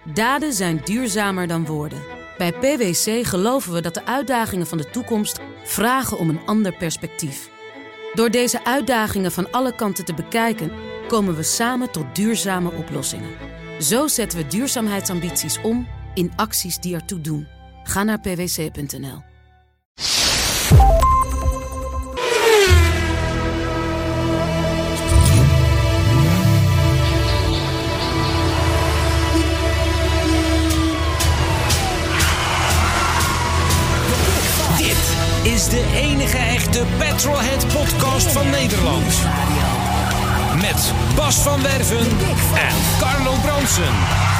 Daden zijn duurzamer dan woorden. Bij PwC geloven we dat de uitdagingen van de toekomst vragen om een ander perspectief. Door deze uitdagingen van alle kanten te bekijken, komen we samen tot duurzame oplossingen. Zo zetten we duurzaamheidsambities om in acties die ertoe doen. Ga naar pwc.nl. Is de enige echte Petrolhead-podcast van Nederland. Met Bas van Werven en Carlo Bronsen.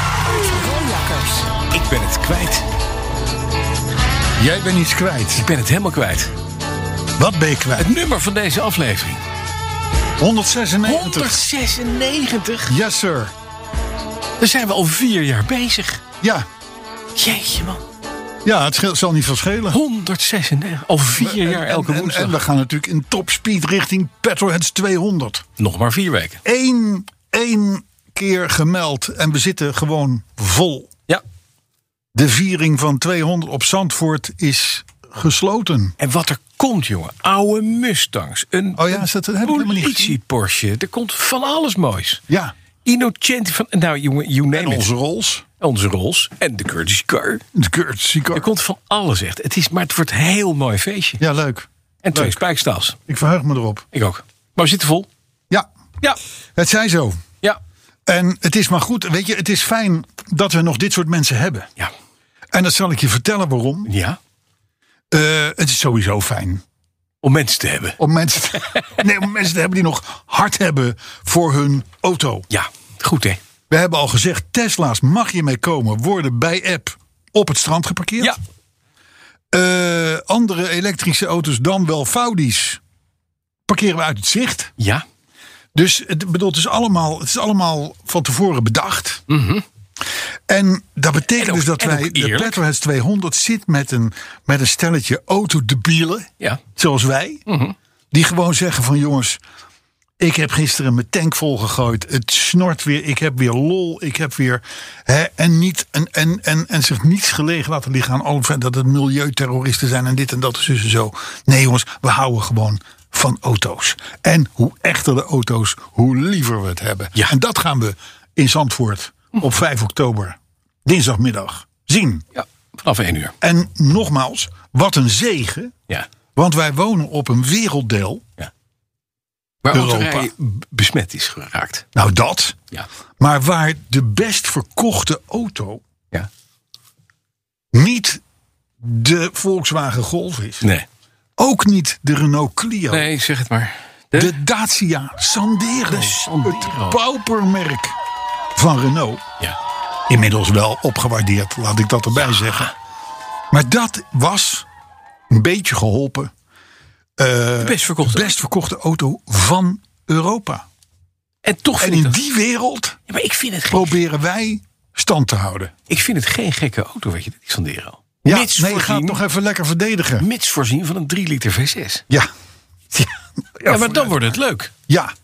Ik ben het kwijt. Jij bent iets kwijt. Ik ben het helemaal kwijt. Wat ben je kwijt? Het nummer van deze aflevering. 196. 196? Yes, sir. Daar zijn we al 4 jaar bezig. Ja. Jeetje, man. Ja, het zal niet veel schelen. 196. Al 4 jaar elke woensdag. En we gaan natuurlijk in topspeed richting Petrolheads 200. Nog maar 4 weken. Eén keer gemeld en we zitten gewoon vol. Ja. De viering van 200 op Zandvoort is gesloten. En wat er komt, jongen. Oude Mustangs. Een Dat heb ik helemaal niet gezien. politie-Porsche. Er komt van alles moois. Ja. Innocenti van... Nou, jongen, you name En it. onze Rolls. Onze Rolls. En de Courtesy Car. De courtesy car. Er komt van alles echt. Maar het wordt een heel mooi feestje. Ja, leuk. En 2 leuk. spijkstaals. Ik verheug me erop. Ik ook. Maar we zitten vol. Ja. Ja. Het zij zo. Ja. En het is maar goed. Weet je, het is fijn dat we nog dit soort mensen hebben. Ja. En dat zal ik je vertellen waarom. Ja. Het is sowieso fijn. Om mensen te hebben. Om mensen te hebben die nog hart hebben voor hun auto. Ja. Goed, hè? We hebben al gezegd, Tesla's mag je mee komen, worden bij app op het strand geparkeerd. Ja. Andere elektrische auto's, dan wel Faudi's, parkeren we uit het zicht. Ja. Dus het is allemaal van tevoren bedacht. Mm-hmm. En dat betekent En ook- dus dat en wij ook de eerlijk. Petrolheads 200 zit met een stelletje autodebielen, Ja. zoals wij, Mm-hmm. die gewoon zeggen van jongens, ik heb gisteren mijn tank volgegooid. Het snort weer. Ik heb weer lol. Ik heb weer. En zich niets gelegen laten liggen aan dat het milieuterroristen zijn en dit en dat en zo. Nee, jongens, we houden gewoon van auto's. En hoe echter de auto's, hoe liever we het hebben. Ja. En dat gaan we in Zandvoort op 5 oktober, dinsdagmiddag, zien. Ja. Vanaf 1 uur. En nogmaals, wat een zegen. Ja. Want wij wonen op een werelddeel. Ja. Waar Europa. autorij besmet is geraakt. Nou, dat. Ja. Maar waar de best verkochte auto Ja. niet de Volkswagen Golf is. Nee. Ook niet de Renault Clio. Nee, zeg het maar. De Dacia Sandero. De Sandero. Het paupermerk van Renault. Ja. Inmiddels wel opgewaardeerd, laat ik dat erbij zeggen. Maar dat was een beetje geholpen. De best verkochte. Auto van Europa. En toch En vind ik in dat... die wereld Ja, maar ik vind het proberen wij stand te houden. Ik vind het geen gekke auto, weet je, die Sandero. Ja, Mits nee, ga het voorzien, nog even lekker verdedigen. mits voorzien van een 3 liter V6. Ja. Ja, maar dan wordt het leuk. Ja.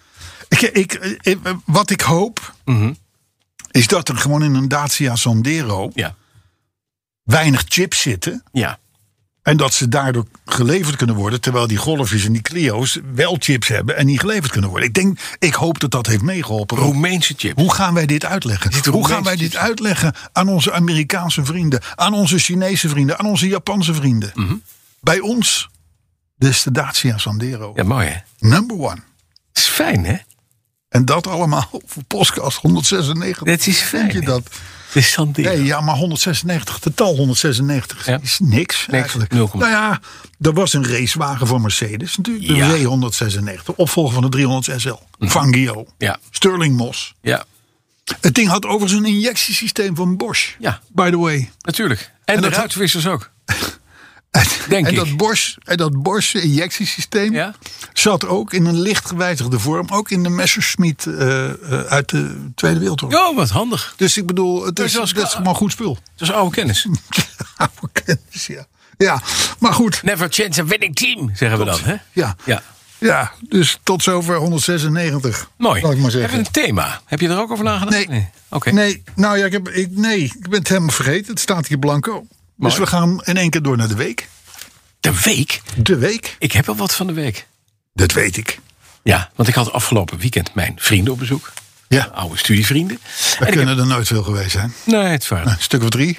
Wat ik hoop, is dat er gewoon in een Dacia Sandero Ja. weinig chips zitten. Ja. En dat ze daardoor geleverd kunnen worden. Terwijl die Golfjes en die Clio's wel chips hebben en niet geleverd kunnen worden. Ik hoop dat dat heeft meegeholpen. Roemeense chips. Hoe gaan wij dit uitleggen? Zitten Hoe gaan wij Roemeense dit chips? uitleggen aan onze Amerikaanse vrienden, aan onze Chinese vrienden, aan onze Japanse vrienden? Bij ons, dus de Dacia Sandero. Ja, mooi hè. Number 1. Het is fijn hè. En dat allemaal voor podcast 196. Het is fijn. Vind je dat? De Sandero. Nee, ja, maar 196, totaal 196 Ja. is niks eigenlijk. 0,. Nou ja, er was een racewagen van Mercedes natuurlijk. De Ja. W196, opvolger van de 300 SL. Fangio. Ja. Sterling Moss. Ja. Het ding had overigens een injectiesysteem van Bosch. Ja. By the way. Natuurlijk. En de dat- ruitwissers ook. En ik. dat Bosch injectiesysteem Ja. zat ook in een licht gewijzigde vorm. Ook in de Messerschmitt uit de Tweede Wereldoorlog. Oh, wat handig. Dus ik bedoel, het is gewoon goed spul. Dat is oude kennis. Oude kennis, ja. Ja, maar goed. Never change a winning team, zeggen we dan. Hè? Ja. Ja. Ja, dus tot zover 196. Mooi. Zal ik maar zeggen. Hebben we een thema? Heb je er ook over nagedacht? Nee. Oké. Nee, nou ja, ik ben het helemaal vergeten. Het staat hier blanco. Mooi. Dus we gaan in één keer door naar de week. De week? De week? Ik heb wel wat van de week. Dat weet ik. Ja, want ik had afgelopen weekend mijn vrienden op bezoek. Ja, Oude studievrienden. we En kunnen er nooit veel geweest zijn. Nee, het waren Een stuk of 3.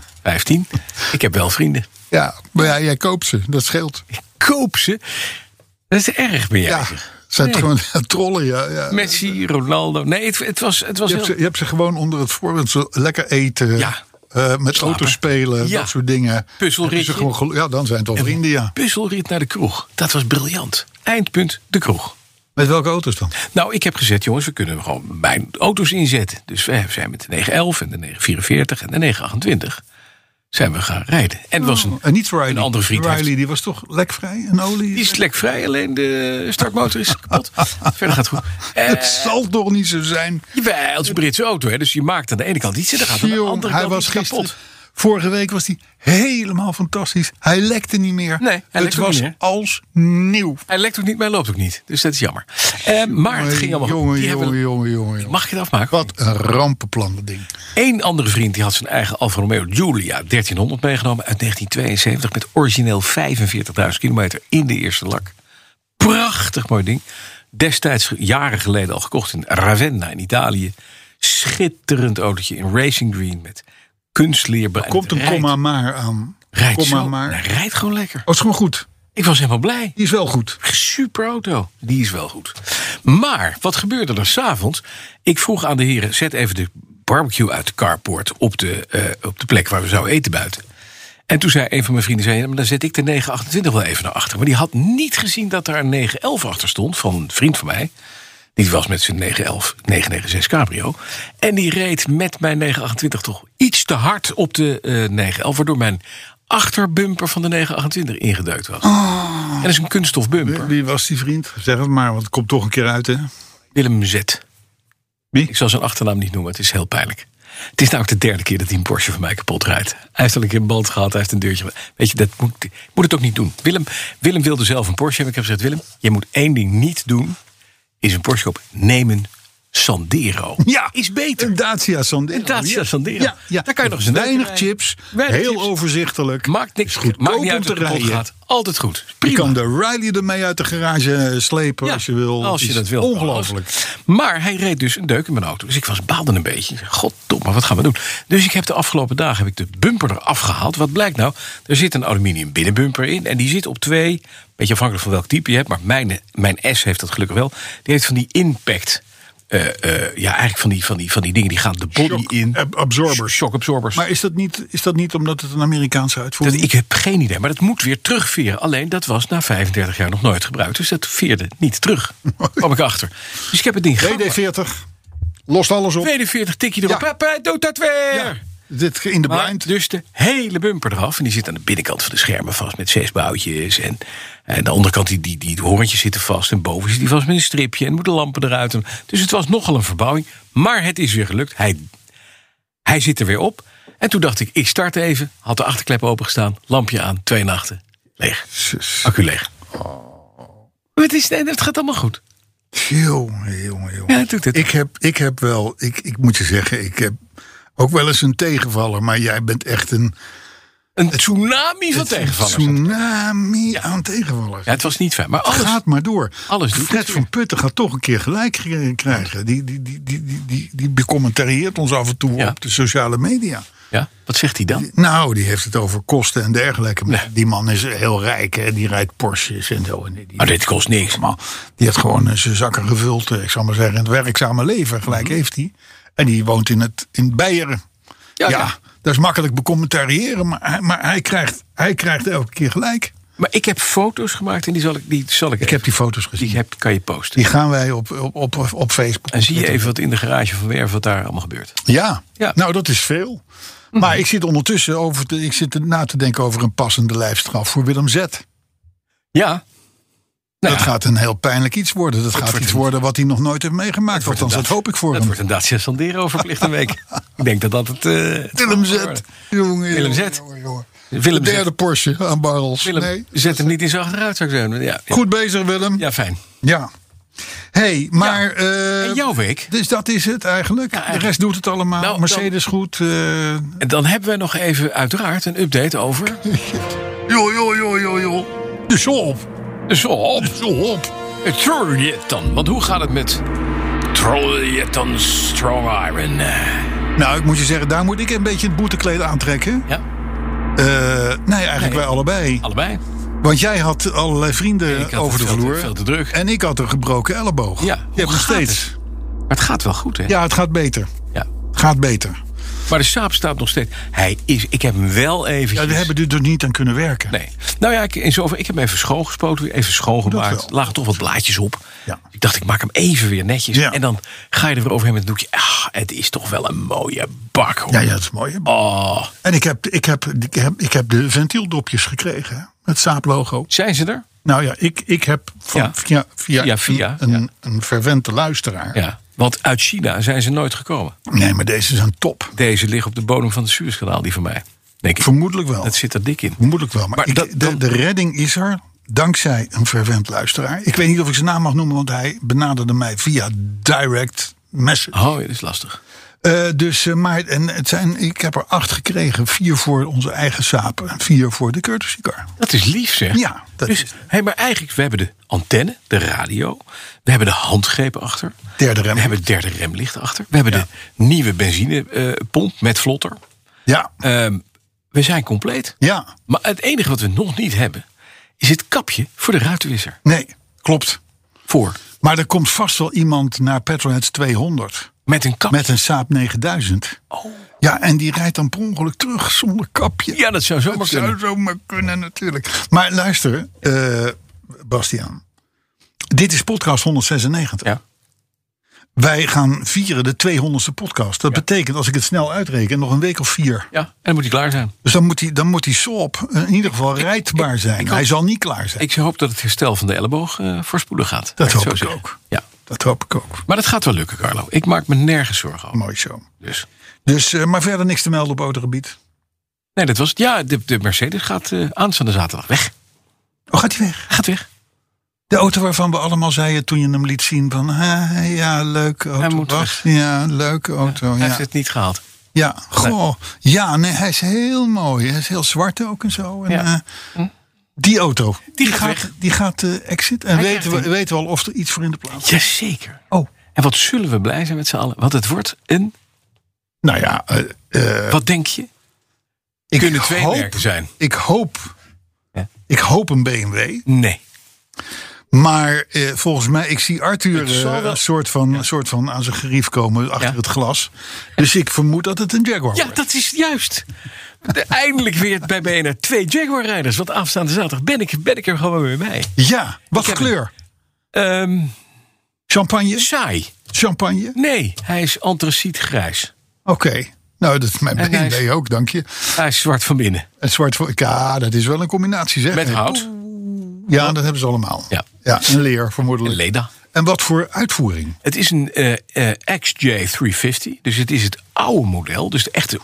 15. Ik heb wel vrienden. Ja, maar ja, jij koopt ze. Dat scheelt. Ik koop ze. Dat is erg bij jij. Ja, zijn Nee. gewoon trollen. Ja. Messi, Ronaldo. Nee, het was Je hebt ze gewoon onder het voorbeeld zo lekker eten. Ja. Met Slapen. auto's spelen, Ja. dat soort dingen. Puzzelritje. Heb je ze gewoon ja, dan zijn het wel vrienden, ja. puzzelrit naar de kroeg. Dat was briljant. Eindpunt, de kroeg. Met welke auto's dan? Nou, ik heb gezegd, jongens, we kunnen gewoon mijn auto's inzetten. Dus we zijn met de 911 en de 944 en de 928 zijn we gaan rijden. En het was En niet Riley. een andere vriend heeft- Riley, die was toch lekvrij en olie? die is lekvrij, alleen de startmotor is kapot. Verder gaat het goed. Het zal toch niet zo zijn. Jawel, het is een Britse auto, hè, dus je maakt aan de ene kant iets en dan gaat aan de Jong, andere hij kant was iets gisteren. kapot. Vorige week was hij helemaal fantastisch. Hij lekte niet meer. Nee, hij het lekte ook was niet meer. als nieuw. Hij lekt ook niet, maar hij loopt ook niet. Dus dat is jammer. Maar het ging allemaal goed. Jongen. Mag ik het afmaken? Wat een rampenplan, dat ding. Eén andere vriend die had zijn eigen Alfa Romeo Giulia 1300 meegenomen uit 1972 met origineel 45.000 kilometer in de eerste lak. Prachtig mooi ding. Destijds jaren geleden al gekocht in Ravenna in Italië. Schitterend autootje in racing green met kunstleer. Komt een komma maar aan. Rijdt Komma zo. maar. Hij rijdt gewoon lekker. Oh, is gewoon goed. Ik was helemaal blij. Die is wel goed. Super auto. Die is wel goed. Maar, wat gebeurde er 's avonds? Ik vroeg aan de heren, zet even de barbecue uit de carport op de plek waar we zouden eten buiten. En toen zei een van mijn vrienden, ja, maar dan zet ik de 928 wel even naar achter. Maar die had niet gezien dat daar een 911 achter stond van een vriend van mij. Die was met zijn 996 Cabrio. En die reed met mijn 928 toch iets te hard op de 911... waardoor mijn achterbumper van de 928 ingedeukt was. En dat is een kunststof bumper. Wie was die vriend? Zeg het maar, want het komt toch een keer uit, hè? Willem Z. Wie? Ik zal zijn achternaam niet noemen, het is heel pijnlijk. Het is nou ook de derde keer dat hij een Porsche van mij kapot rijdt. Hij heeft al een keer een band gehad, hij heeft een deurtje. Weet je, dat moet het ook niet doen. Willem wilde zelf een Porsche hebben. Ik heb gezegd, Willem, je moet één ding niet doen. Is een Porsche kopen. Neem een Sandero. Ja, is beter. Een Dacia Sandero. Een Dacia Sandero. Ja. Daar kan je nog eens een weinig rijden. chips. Weinig heel chips. overzichtelijk. Maakt niks. Is goedkoop Maakt niet om uit te of het kapot rijden. gaat. Altijd goed. Je Prima. kan de Riley ermee uit de garage slepen Ja, als je wil. als je Is dat wil. Ongelooflijk. Maar hij reed dus een deuk in mijn auto. Dus ik baalde een beetje. Goddomme, wat gaan we doen? Dus ik heb de afgelopen dagen de bumper eraf gehaald. Wat blijkt nou? Er zit een aluminium binnenbumper in. En die zit op 2, beetje afhankelijk van welk type je hebt. Maar mijn S heeft dat gelukkig wel. Die heeft van die impact. Eigenlijk van die dingen die gaan de body Shock in. absorbers. Shock absorbers. Maar is dat niet omdat het een Amerikaanse uitvoering is? Ik heb geen idee, maar dat moet weer terugveren. Alleen dat was na 35 jaar nog nooit gebruikt. Dus dat veerde niet terug. Kwam ik achter. Dus ik heb het ding WD-40 lost alles op. 42 tikje erop. Ja. Papa, doet dat weer! Ja, dit in de Maar blind. dus de hele bumper eraf. En die zit aan de binnenkant van de schermen vast met 6 boutjes. En aan de onderkant die horentjes zitten vast. En boven zit die vast met een stripje. En moeten lampen eruit. Dus het was nogal een verbouwing. Maar het is weer gelukt. Hij zit er weer op. En toen dacht ik start even. Had de achterklep opengestaan. Lampje aan. 2 nachten. Leeg. Accu leeg. Het gaat allemaal goed. Jongen. Ja, het doet het. Ik moet je zeggen, ik heb ook wel eens een tegenvaller. Maar jij bent echt een tsunami van tegenvallers. tsunami aan tegenvallers. Ja, het was niet fijn. Maar alles Gaat maar door. alles doet Fred het van Putten gaat toch een keer gelijk krijgen. Die becommentarieert ons af en toe Ja. op de sociale media. Ja, wat zegt hij dan? Nou, die heeft het over kosten en dergelijke. Nee. Die man is heel rijk, hè? Die rijdt Porsches en zo. En Maar dit kost niks. die heeft gewoon zijn zakken gevuld, ik zal maar zeggen, in het werkzame leven. Gelijk heeft hij. En die woont in Beieren. Ja, dat is makkelijk becommentariëren, maar hij krijgt elke keer gelijk. Maar ik heb foto's gemaakt en die zal ik Ik heb die foto's gezien. kan je posten. Die gaan wij op Facebook. En zie je even wat in de garage van Werven wat daar allemaal gebeurt. Ja, Ja. nou dat is veel. Maar ik zit ondertussen na te denken over een passende lijfstraf voor Willem Z. Ja. Nou, dat gaat een heel pijnlijk iets worden. Dat gaat iets worden wat hij nog nooit heeft meegemaakt. Althans, dat hoop ik voor hem. Dat wordt een Dacia Sandero verplicht een week. Ik denk dat het Willem Z. Willem Z. De derde Porsche aan barrels. Willem, zet hem niet in zijn achteruit, zou ik zeggen. Ja. Goed bezig, Willem. Ja, fijn. Ja. Hey, maar... En jouw week? Dus dat is het eigenlijk. Ja, de rest doet het allemaal. Nou, Mercedes goed. En dan hebben we nog even uiteraard een update over... Joh. De Saab. De Saab. Het Troljeton. Want hoe gaat het met Troljeton Strong Iron? Nou, ik moet je zeggen, daar moet ik een beetje het boetekleed aantrekken. Ja. Nee, eigenlijk wij allebei. Allebei. Want jij had allerlei vrienden over de vloer. Veel te druk. En ik had een gebroken elleboog. Ja, je hebt nog steeds. Maar het gaat wel goed, hè? Ja, het gaat beter. Ja. Gaat beter. Maar de Saab staat nog steeds. Ik heb hem wel eventjes... Ja, we hebben er niet aan kunnen werken. Nee. Nou ja, ik heb hem even schoongespoten. Even schoongemaakt. Er lagen toch wat blaadjes op. Ja. Ik dacht, ik maak hem even weer netjes. Ja. En dan ga je er weer overheen met een doekje. Het is toch wel een mooie bak, hoor. Ja, dat is mooi. Oh. En ik heb de ventieldopjes gekregen. Hè, met Saab-logo. Zijn ze er? Nou ja, ik heb via een fervente luisteraar. Ja. Want uit China zijn ze nooit gekomen. Nee, maar deze zijn top. Deze liggen op de bodem van het Suezkanaal, die van mij. Denk ik. Vermoedelijk wel. Dat zit er dik in. Vermoedelijk wel. Maar de redding is er dankzij een fervent luisteraar. Ik weet niet of ik zijn naam mag noemen, want hij benaderde mij via direct message. Oh, dat is lastig. Ik heb er 8 gekregen. 4 voor onze eigen Saab en 4 voor de courtesy car. Dat is lief, zeg. Ja, maar eigenlijk, we hebben de antenne, de radio. We hebben de handgreep achter. Derde rem. We hebben het derde remlicht achter. We hebben de nieuwe benzinepomp met vlotter. Ja. We zijn compleet. Ja. Maar het enige wat we nog niet hebben, is het kapje voor de ruitenwisser. Nee, klopt. Voor. Maar er komt vast wel iemand naar Petrolheads 200. Met een kapje? Met een Saab 9000. Oh. Ja, en die rijdt dan per ongeluk terug zonder kapje. Ja, dat zou zomaar kunnen. Dat zou zomaar kunnen, natuurlijk. Maar luister, Bastiaan. Dit is podcast 196. Ja. Wij gaan vieren de 200ste podcast. Dat betekent, als ik het snel uitreken, nog een week of 4. Ja, en dan moet hij klaar zijn. Dus dan moet die Saab in ieder geval rijdbaar zijn. Hij zal niet klaar zijn. Ik hoop dat het herstel van de elleboog voorspoedig gaat. Dat hoop ik ook. Ja. Dat hoop ik ook. Maar dat gaat wel lukken, Carlo. Ik maak me nergens zorgen over. Mooi zo. Dus, maar verder niks te melden op autogebied? Nee, dat was het. Ja, de Mercedes gaat aanstaande zaterdag weg. Oh, gaat hij weg? Gaat weg. De auto waarvan we allemaal zeiden toen je hem liet zien van... ja, leuke auto. Hij moet weg. Ja, leuke auto. Hij heeft het niet gehaald. Ja, goh. Nee. Ja, nee, hij is heel mooi. Hij is heel zwart ook en zo. En, die auto, die gaat exit. En weten we al of er iets voor in de plaats is? Jazeker. Oh. En wat zullen we blij zijn met z'n allen. Want het wordt een... Nou ja... wat denk je? Kunnen 2 merken zijn. Ik hoop een BMW. Nee. Maar volgens mij, ik zie Arthur een soort van aan zijn gerief komen achter het glas. Dus ik vermoed dat het een Jaguar wordt. Ja, dat is juist. Eindelijk weer bij BNR 2 Jaguar-rijders. Want aanstaande zaterdag ben ik er gewoon weer bij. Ja, wat voor kleur? Champagne? Saai. Champagne? Nee, hij is antracietgrijs. Oké. Nou, dat is mijn BMW ook, dank je. Hij is zwart van binnen. En zwart van... Ja, dat is wel een combinatie, zeg. Met hout. Ja, dat hebben ze allemaal. Ja, en leer vermoedelijk. En leda. En wat voor uitvoering? Het is een XJ350. Dus het is het oude model. Dus de echte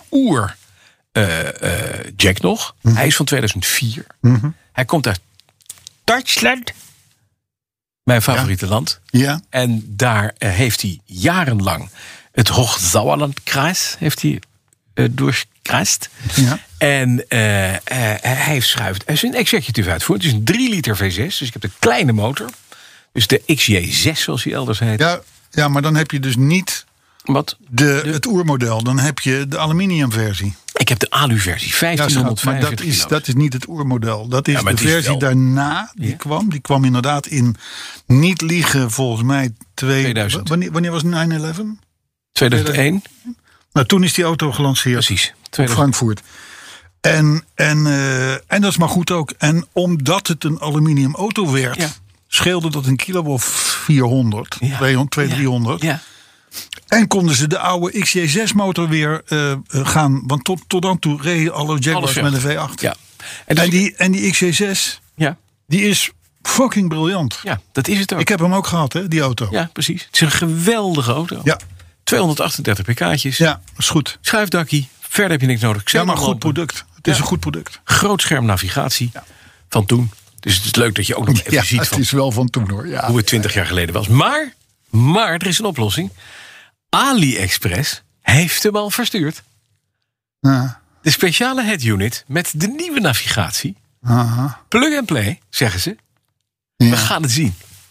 Jack nog. Mm-hmm. Hij is van 2004. Mm-hmm. Hij komt uit Duitsland. Mijn favoriete land. Ja. En daar heeft hij jarenlang het Hochsauerlandkreis doorkruist. Ja. En hij heeft schuift. Hij is een executive uitvoering. Het is een 3 liter V6. Dus ik heb de kleine motor. Dus de XJ6 zoals hij elders heet. Ja, maar dan heb je dus niet het oermodel. Dan heb je de aluminiumversie. Ik heb de alu-versie, 1545 maar dat is niet het oermodel. Dat is de versie daarna die kwam. Die kwam inderdaad in, niet liegen volgens mij, 2000. Wanneer was 9/11? 2001. Nou, toen is die auto gelanceerd. Precies. Op Frankfurt. En dat is maar goed ook. En omdat het een aluminium auto werd, scheelde dat een kilo of 400, 200, 300. Ja. En konden ze de oude XJ6 motor weer gaan. Want tot dan toe reden alle Jaguars met een V8. Ja. En die XJ6, die is fucking briljant. Ja, dat is het ook. Ik heb hem ook gehad, hè, die auto. Ja, precies. Het is een geweldige auto. Ja. 238 pk'tjes. Ja, dat is goed. Schuifdakkie. Verder heb je niks nodig. Ja, maar goed product. Het is een goed product. Groot scherm navigatie van toen. Dus het is leuk dat je ook nog even ziet het van is wel van toen, hoor. Ja. hoe het 20 jaar geleden was. Maar er is een oplossing. AliExpress heeft hem al verstuurd. Ja. De speciale head unit met de nieuwe navigatie. Aha. Plug and play, zeggen ze. Ja. We gaan het zien.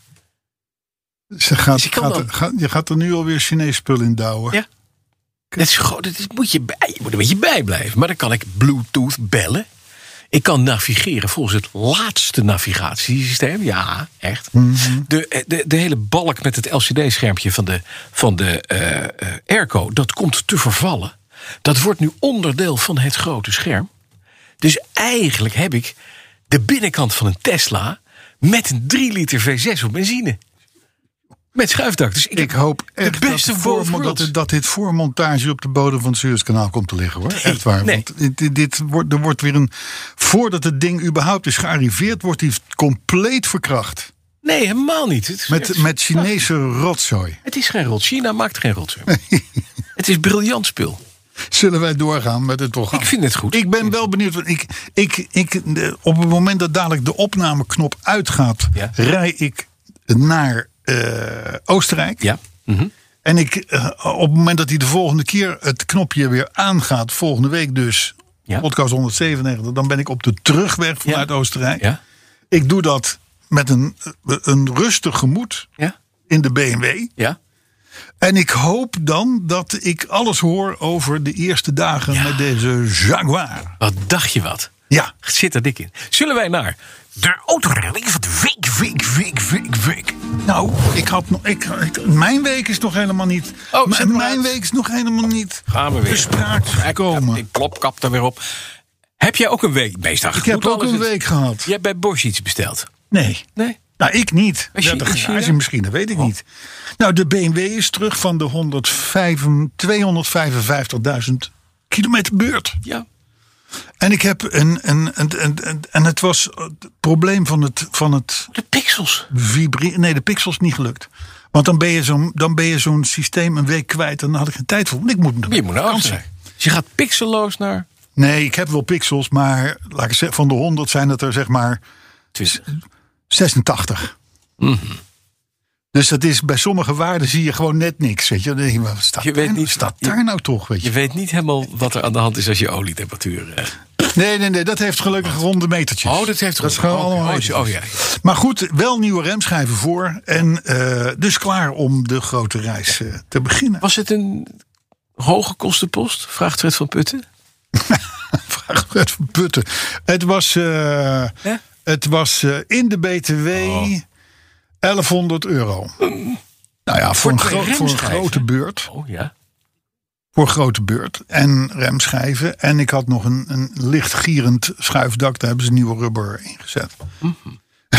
Je gaat er nu alweer Chinees spul in douwen. Ja. Moet je een beetje bijblijven. Maar dan kan ik Bluetooth bellen. Ik kan navigeren volgens het laatste navigatiesysteem. Ja, echt. Mm-hmm. De hele balk met het LCD-schermpje van de airco, dat komt te vervallen. Dat wordt nu onderdeel van het grote scherm. Dus eigenlijk heb ik de binnenkant van een Tesla met een 3 liter V6 op benzine. Met schuifdak. Dus ik hoop echt de beste dat dit voor montage op de bodem van het Suezkanaal komt te liggen, hoor. Echt waar. Nee. Want er wordt weer voordat het ding überhaupt is gearriveerd, wordt hij compleet verkracht. Nee, helemaal niet. Met Chinese rotzooi. Het is geen rot. China maakt geen rotzooi. Het is briljant spul. Zullen wij doorgaan met het programma? Ik vind het goed. Ik ben wel benieuwd. Op het moment dat dadelijk de opnameknop uitgaat, rij ik naar Oostenrijk. Ja. Mm-hmm. En op het moment dat hij de volgende keer het knopje weer aangaat, volgende week dus, podcast 197, dan ben ik op de terugweg vanuit Oostenrijk. Ja. Ik doe dat met een rustig gemoed in de BMW. Ja. En ik hoop dan dat ik alles hoor over de eerste dagen met deze Jaguar. Wat dacht je wat? Ja. Zit er dik in. Zullen wij naar de autorally van de week? Nou, mijn week is nog helemaal niet. Mijn week is nog helemaal niet. Gaan we weer. Bespraakt gekomen. Ik klopkap er weer op. Heb jij ook een week? Meestal. Ik heb ook een week gehad. Je hebt bij Bosch iets besteld? Nee. Nou, ik niet. De garage misschien, dat weet ik niet. Nou, de BMW is terug van de 255.000 kilometer beurt. Ja. En ik heb en het was het probleem van het de pixels. Nee, de pixels niet gelukt. Want dan ben je zo'n systeem een week kwijt en dan had ik geen tijd voor. Want je moet naar zijn. Dus je gaat pixelloos naar. Nee, ik heb wel pixels, maar laat ik zeggen, van de 100 zijn het er zeg maar 86. Mm-hmm. Dus dat is bij sommige waarden zie je gewoon net niks. Weet je, wat staat daar nou toch? Weet je? Je weet niet helemaal wat er aan de hand is als je olietemperatuur. Nee, dat heeft gelukkig ronde metertjes. Oh, dat heeft is gewoon allemaal. Ja. Maar goed, wel nieuwe remschijven voor. En dus klaar om de grote reis te beginnen. Was het een hoge kostenpost? Vraagt Fred van Putten. Vraagt Fred van Putten. Het was in de BTW €1100. Nou ja, voor een grote beurt. Oh ja. Voor een grote beurt. En remschijven. En ik had nog een licht gierend schuifdak. Daar hebben ze nieuwe rubber ingezet. Mm-hmm.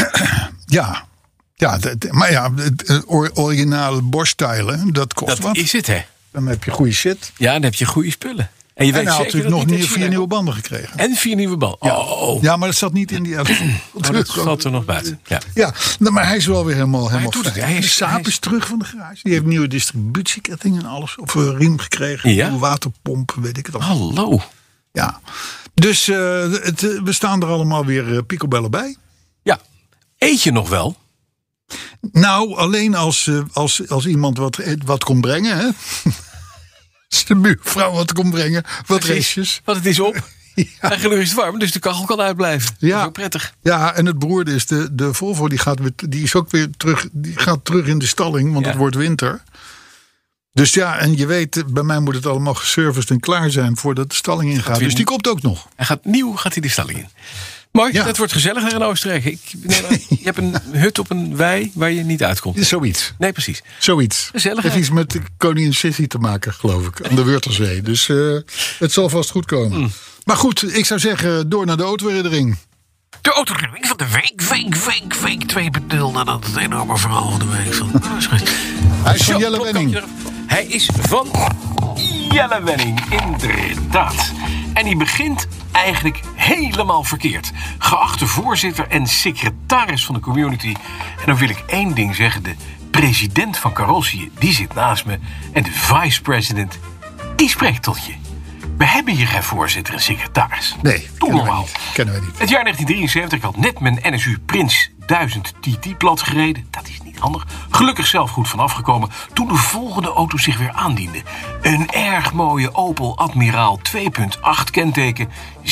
Het originale Bosch-stijlen, dat kost dat wat. Dat is het, hè? Dan heb je goede shit. Ja, dan heb je goede spullen. En je weet had zeker natuurlijk nog 4 nieuwe banden gekregen. En 4 nieuwe banden. Ja. Oh. Ja, maar dat zat niet in die dat valt er nog buiten. Ja, maar hij is wel weer helemaal de Saab is terug van de garage. Die heeft nieuwe distributieketting en alles. Of een riem gekregen. Ja? Nieuwe waterpomp, weet ik het al. Hallo. Ja. Dus we staan er allemaal weer picobellen bij. Ja. Eet je nog wel? Nou, alleen als iemand wat kon brengen, hè. Als de buurvrouw wat komt brengen, wat restjes. Want het is op. Ja. En gelukkig is het warm, dus de kachel kan uitblijven. Ja. Dat is ook prettig. Ja, en het beroerde is, de Volvo die is ook weer terug. Die gaat terug in de stalling, want het wordt winter. Dus ja, en je weet, bij mij moet het allemaal geserviced en klaar zijn voordat de stalling ingaat. Dus die komt ook nog. Gaat hij de stalling in. Mooi, dat wordt gezellig naar in Oostenrijk. Je hebt een hut op een wei waar je niet uitkomt. Zoiets. Nee, precies. Zoiets. Gezellig. Het heeft iets met de koningin Sissi te maken, geloof ik. Aan de Wörthersee. Dus het zal vast goed komen. Mm. Maar goed, ik zou zeggen, door naar de autoherinnering. De autoherinnering van de week 2.0. Nou, dat is het enorme verhaal van de week. Hij is van Jelle Wenning. Hij is van Jelle Wenning, inderdaad. En die begint eigenlijk helemaal verkeerd. Geachte voorzitter en secretaris van de community. En dan wil ik één ding zeggen. De president van Carrossië, die zit naast me. En de vice-president, die spreekt tot je. We hebben hier geen voorzitter en secretaris. Nee, kennen we niet. Het jaar 1973, ik had net mijn NSU Prins 1000 TT plat gereden. Dat is niet handig. Gelukkig zelf goed vanaf gekomen. Toen de volgende auto zich weer aandiende. Een erg mooie Opel Admiraal 2.8 kenteken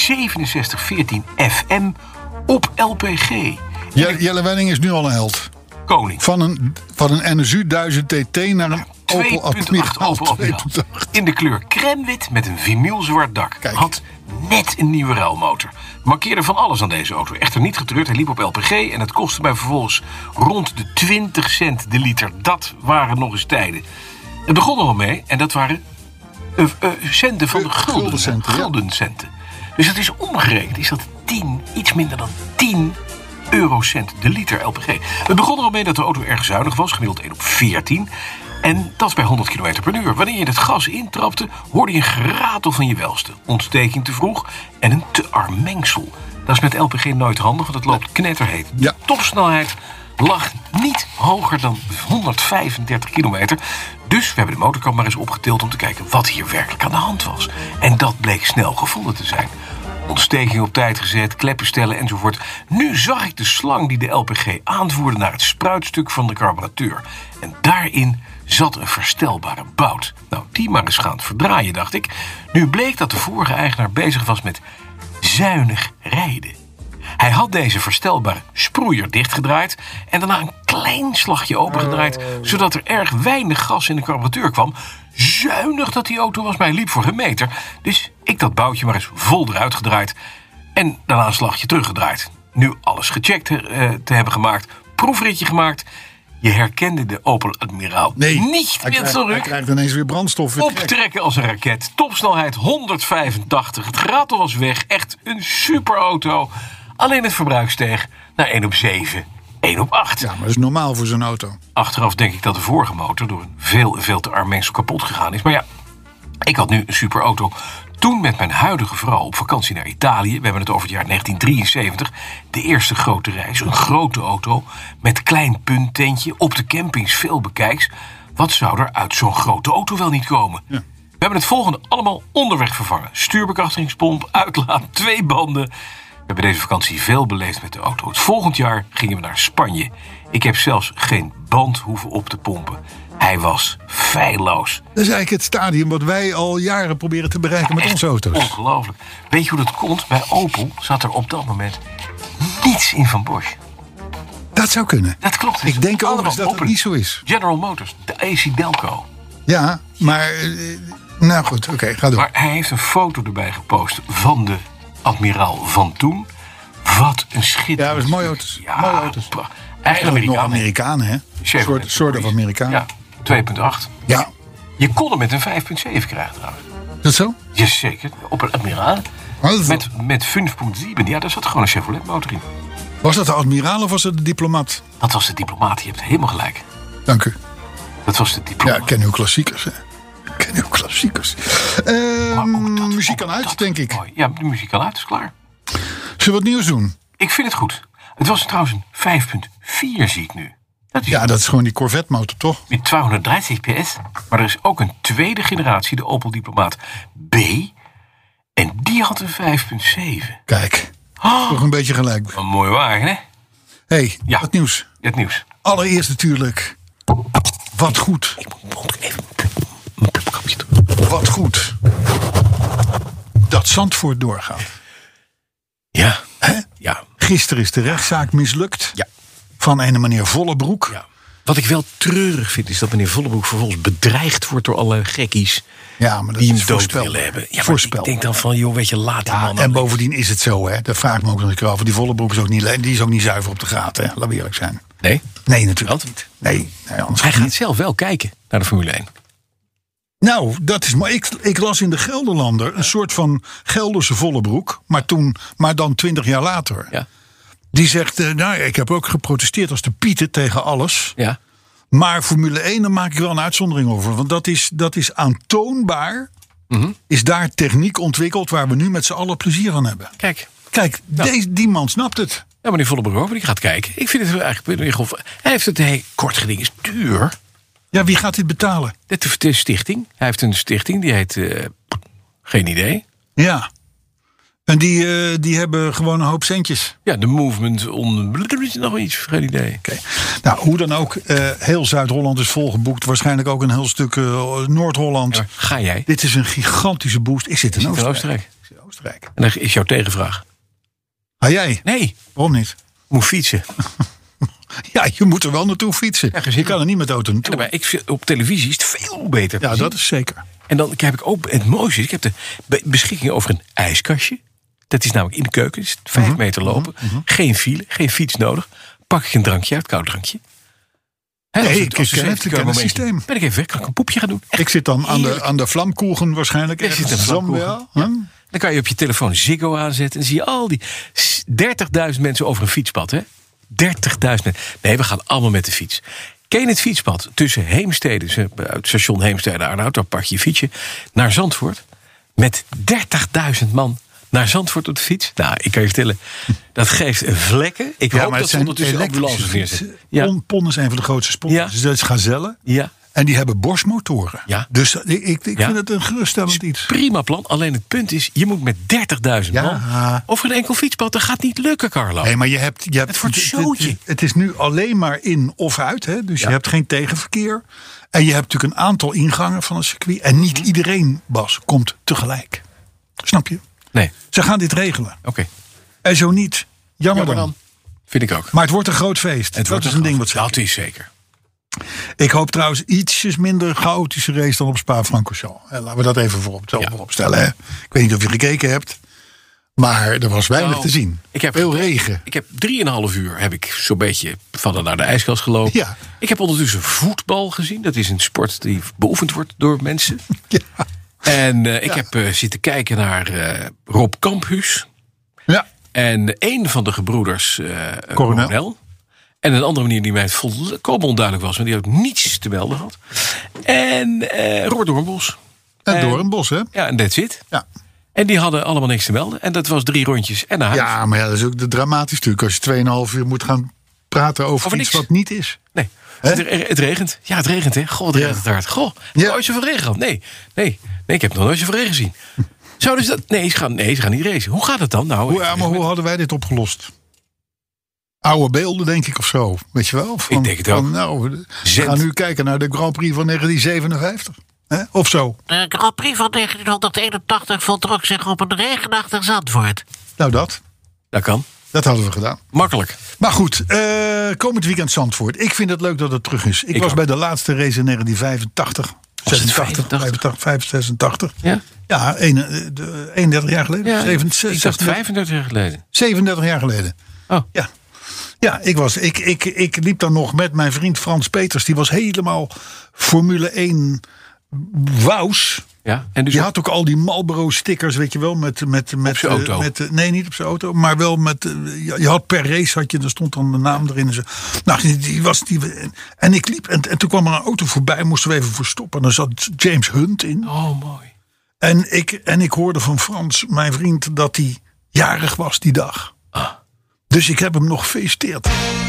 6714 FM op LPG. Jelle Wenning is nu al een held. Koning. Van een NSU 1000 TT naar een Opel Admiraal 2.8. In de kleur crèmewit met een vinylzwart dak. Kijk. Had net een nieuwe ruilmotor. Markeerde van alles aan deze auto. Echter niet getreurd, hij liep op LPG en het kostte mij vervolgens rond de 20 cent de liter. Dat waren nog eens tijden. Het begon er al mee en dat waren centen van de guldencenten. Dus het is omgerekend, is dat 10, iets minder dan 10 eurocent de liter LPG. Het begon er al mee dat de auto erg zuinig was, gemiddeld 1 op 14. En dat bij 100 km per uur. Wanneer je het gas intrapte, hoorde je een geratel van je welste. Ontsteking te vroeg en een te arm mengsel. Dat is met LPG nooit handig, want het loopt knetterheet. Ja. De topsnelheid lag niet hoger dan 135 kilometer. Dus we hebben de motorkap maar eens opgetild om te kijken wat hier werkelijk aan de hand was. En dat bleek snel gevonden te zijn. Ontsteking op tijd gezet, kleppen stellen enzovoort. Nu zag ik de slang die de LPG aanvoerde naar het spruitstuk van de carburateur. En daarin zat een verstelbare bout. Nou, die maar eens gaan verdraaien, dacht ik. Nu bleek dat de vorige eigenaar bezig was met zuinig rijden. Hij had deze verstelbare sproeier dichtgedraaid en daarna een klein slagje opengedraaid, zodat er erg weinig gas in de carburateur kwam. Zuinig dat die auto was, maar hij liep voor een meter. Dus ik dat boutje maar eens vol eruit gedraaid en daarna een slagje teruggedraaid. Nu alles gecheckt te hebben gemaakt, proefritje gemaakt. Je herkende de Opel Admiraal niet meer terug. Hij krijgt ineens weer brandstof. Optrekken als een raket. Topsnelheid 185. Het geratel was weg. Echt een superauto. Alleen het verbruik steeg naar 1 op 7, 1 op 8. Ja, maar dat is normaal voor zo'n auto. Achteraf denk ik dat de vorige motor door een veel te arm mengsel kapot gegaan is. Maar ja, ik had nu een superauto. Toen met mijn huidige vrouw op vakantie naar Italië. We hebben het over het jaar 1973. De eerste grote reis. Een grote auto met klein punttentje. Op de campings veel bekijks. Wat zou er uit zo'n grote auto wel niet komen? Ja. We hebben het volgende allemaal onderweg vervangen. Stuurbekrachtigingspomp, uitlaat, 2 banden. We hebben deze vakantie veel beleefd met de auto. Het volgend jaar gingen we naar Spanje. Ik heb zelfs geen band hoeven op te pompen. Hij was feilloos. Dat is eigenlijk het stadium wat wij al jaren proberen te bereiken met onze auto's. Ongelooflijk. Weet je hoe dat komt? Bij Opel zat er op dat moment niets in van Bosch. Dat zou kunnen. Dat klopt. Ik denk overigens dat het niet zo is. General Motors, de AC Delco. Ja, maar nou goed, oké, ga door. Maar hij heeft een foto erbij gepost van de Admiraal van toen. Wat een schitterend. Ja, dat is mooie auto's. Ja, mooie auto's. Eigenlijk nog Amerikanen, hè? Een soort van Amerikanen. Ja, 2.8. Ja. Je kon hem met een 5.7 krijgen trouwens. Dat zo? Jazeker, op een Admiraal. Met 5.7. Ja, daar zat gewoon een Chevrolet motor in. Was dat de Admiraal of was dat de Diplomaat? Dat was de Diplomaat, je hebt helemaal gelijk. Dank u. Dat was de Diplomaat. Ja, ik ken uw klassiekers, hè. Muziek kan uit, denk ik. Mooi. Ja, de muziek kan uit, is klaar. Zullen we wat nieuws doen? Ik vind het goed. Het was trouwens een 5.4, zie ik nu. Dat is gewoon die Corvette motor, toch? Met 230 PS. Maar er is ook een tweede generatie, de Opel Diplomaat B. En die had een 5.7. Kijk, toch een beetje gelijk. Een mooie wagen, hè? Hé, het nieuws. Het nieuws. Allereerst natuurlijk. Wat goed. Ik moet even mijn plopkapje doen. Wat goed. Dat Zandvoort doorgaat. Ja. Hè? Ja. Gisteren is de rechtszaak mislukt. Ja. Van een meneer Vollebroek. Ja. Wat ik wel treurig vind, is dat meneer Vollebroek vervolgens bedreigd wordt door alle gekkies. Ja, maar dat die hem is dood willen hebben. Ja, voorspel. Ik denk dan van, joh, weet je, laat die man. En bovendien is het zo, hè. Dat vraag ik me ook nog een keer af. Die Vollebroek is ook niet, die is ook niet zuiver op de gaten, hè. Laten we eerlijk zijn. Nee? Nee, natuurlijk niet. Nee, anders hij gaat zelf wel kijken naar de Formule 1. Nou, dat is maar. Ik las in de Gelderlander een soort van Gelderse Vollebroek, maar dan 20 jaar later. Ja. Die zegt, ik heb ook geprotesteerd als de Pieten tegen alles. Ja. Maar Formule 1, daar maak ik wel een uitzondering over. Want dat is aantoonbaar. Mm-hmm. Is daar techniek ontwikkeld waar we nu met z'n allen plezier van hebben. Kijk, Kijk, die man snapt het. Ja, meneer Vollebroek, die gaat kijken. Ik vind het eigenlijk... Hij heeft het kort geding, is duur. Ja, wie gaat dit betalen? De stichting. Hij heeft een stichting, die heet... geen idee. Ja. En die hebben gewoon een hoop centjes. Ja, de movement on... nog iets, geen idee. Okay. Nou, hoe dan ook, heel Zuid-Holland is volgeboekt. Waarschijnlijk ook een heel stuk Noord-Holland. Ja, ga jij? Dit is een gigantische boost. Ik zit in Oostenrijk. Ik zit in Oostenrijk. En dan is jouw tegenvraag. Ga jij? Nee. Waarom niet? Moet fietsen. Ja, je moet er wel naartoe fietsen. Ja, je kan er niet met de auto naartoe. Ja, maar op televisie is het veel beter. Ja, dat is zeker. En dan heb ik ook het mooiste. Ik heb de beschikking over een ijskastje. Dat is namelijk in de keuken. Het is 5 meter lopen. Geen file, geen fiets nodig. Pak ik een drankje uit, koud drankje. Ik ken het systeem. Ben ik even weg, kan ik een poepje gaan doen. Ik zit dan aan de vlamkoegen waarschijnlijk. Dan kan je op je telefoon Ziggo aanzetten. En zie je al die 30.000 mensen over een fietspad. Hè? 30.000. Nee, we gaan allemaal met de fiets. Ken je het fietspad tussen Heemstede, het station Heemstede, Arnhout, daar pak je fietsje, naar Zandvoort. Met 30.000 man naar Zandvoort op de fiets. Nou, ik kan je vertellen, dat geeft vlekken. Ik hoop dat ze ondertussen ambulances neerzetten. Ja. PON is een van de grootste sponsors. Dus dat is Gazelle. Ja. En die hebben Bosch-motoren. Ja. Dus ik vind het een geruststellend iets. Prima plan. Alleen het punt is, je moet met 30.000 man over een enkel fietspad. Dat gaat niet lukken, Carlo. Nee, maar je hebt het wordt zootje. Het is nu alleen maar in of uit. Hè? Dus je hebt geen tegenverkeer. En je hebt natuurlijk een aantal ingangen van een circuit. En niet iedereen, Bas, komt tegelijk. Snap je? Nee. Ze gaan dit regelen. Oké. En zo niet. Jammer dan. Vind ik ook. Maar het wordt een groot feest. Dat is een ding wat zeker. Dat is zeker. Ik hoop trouwens ietsjes minder chaotische race dan op Spa-Francorchamps. Laten we dat even voorop stellen. Hè? Ik weet niet of je gekeken hebt. Maar er was weinig te zien. Veel regen. Ik heb 3,5 uur zo'n beetje van naar de ijskast gelopen. Ja. Ik heb ondertussen voetbal gezien. Dat is een sport die beoefend wordt door mensen. Ja. En ik heb zitten kijken naar Rob Campus. Ja. En een van de gebroeders, Coronel. En een andere manier die mij volkomen onduidelijk was. Maar die ook niets te melden had. En Robert Doornbos. En Doornbos, hè? Ja, en that's it. Ja. En die hadden allemaal niks te melden. En dat was 3 rondjes en naar huis. Ja, maar dat is ook dramatisch natuurlijk. Als je 2,5 uur moet gaan praten over iets wat niet is. Nee, het regent. Ja, het regent, hè. Goh, het regent het hard. Goh, heb je ooit zoveel regen gehad? Nee, ik heb nog nooit zoveel regen gezien. Zouden ze dat? Nee, ze gaan niet racen. Hoe gaat het dan? Nou, hoe hadden wij dit opgelost? Oude beelden, denk ik, of zo. Weet je wel? Ik denk het ook. We gaan nu kijken naar de Grand Prix van 1957. Of zo. De Grand Prix van 1981 voltrok zich op een regenachtig Zandvoort. Nou, dat kan. Dat hadden we gedaan. Makkelijk. Maar goed, komend weekend Zandvoort. Ik vind het leuk dat het terug is. Ik was bij de laatste race in 1985. 86. Ja? Ja, 31 jaar geleden. Ja, 35 jaar geleden. 37 jaar geleden. Oh. Ja. Ja, ik liep dan nog met mijn vriend Frans Peters. Die was helemaal Formule 1 wous. Ja, en dus die had ook al die Marlboro stickers, weet je wel, met op zijn auto. Nee, niet op zijn auto, maar wel met. Je had per race er stond dan de naam erin en zo. Nou, en ik liep en toen kwam er een auto voorbij, moesten we even voor stoppen. En daar zat James Hunt in. Oh, mooi. En ik hoorde van Frans, mijn vriend, dat hij jarig was die dag. Ah. Dus ik heb hem nog gefeliciteerd.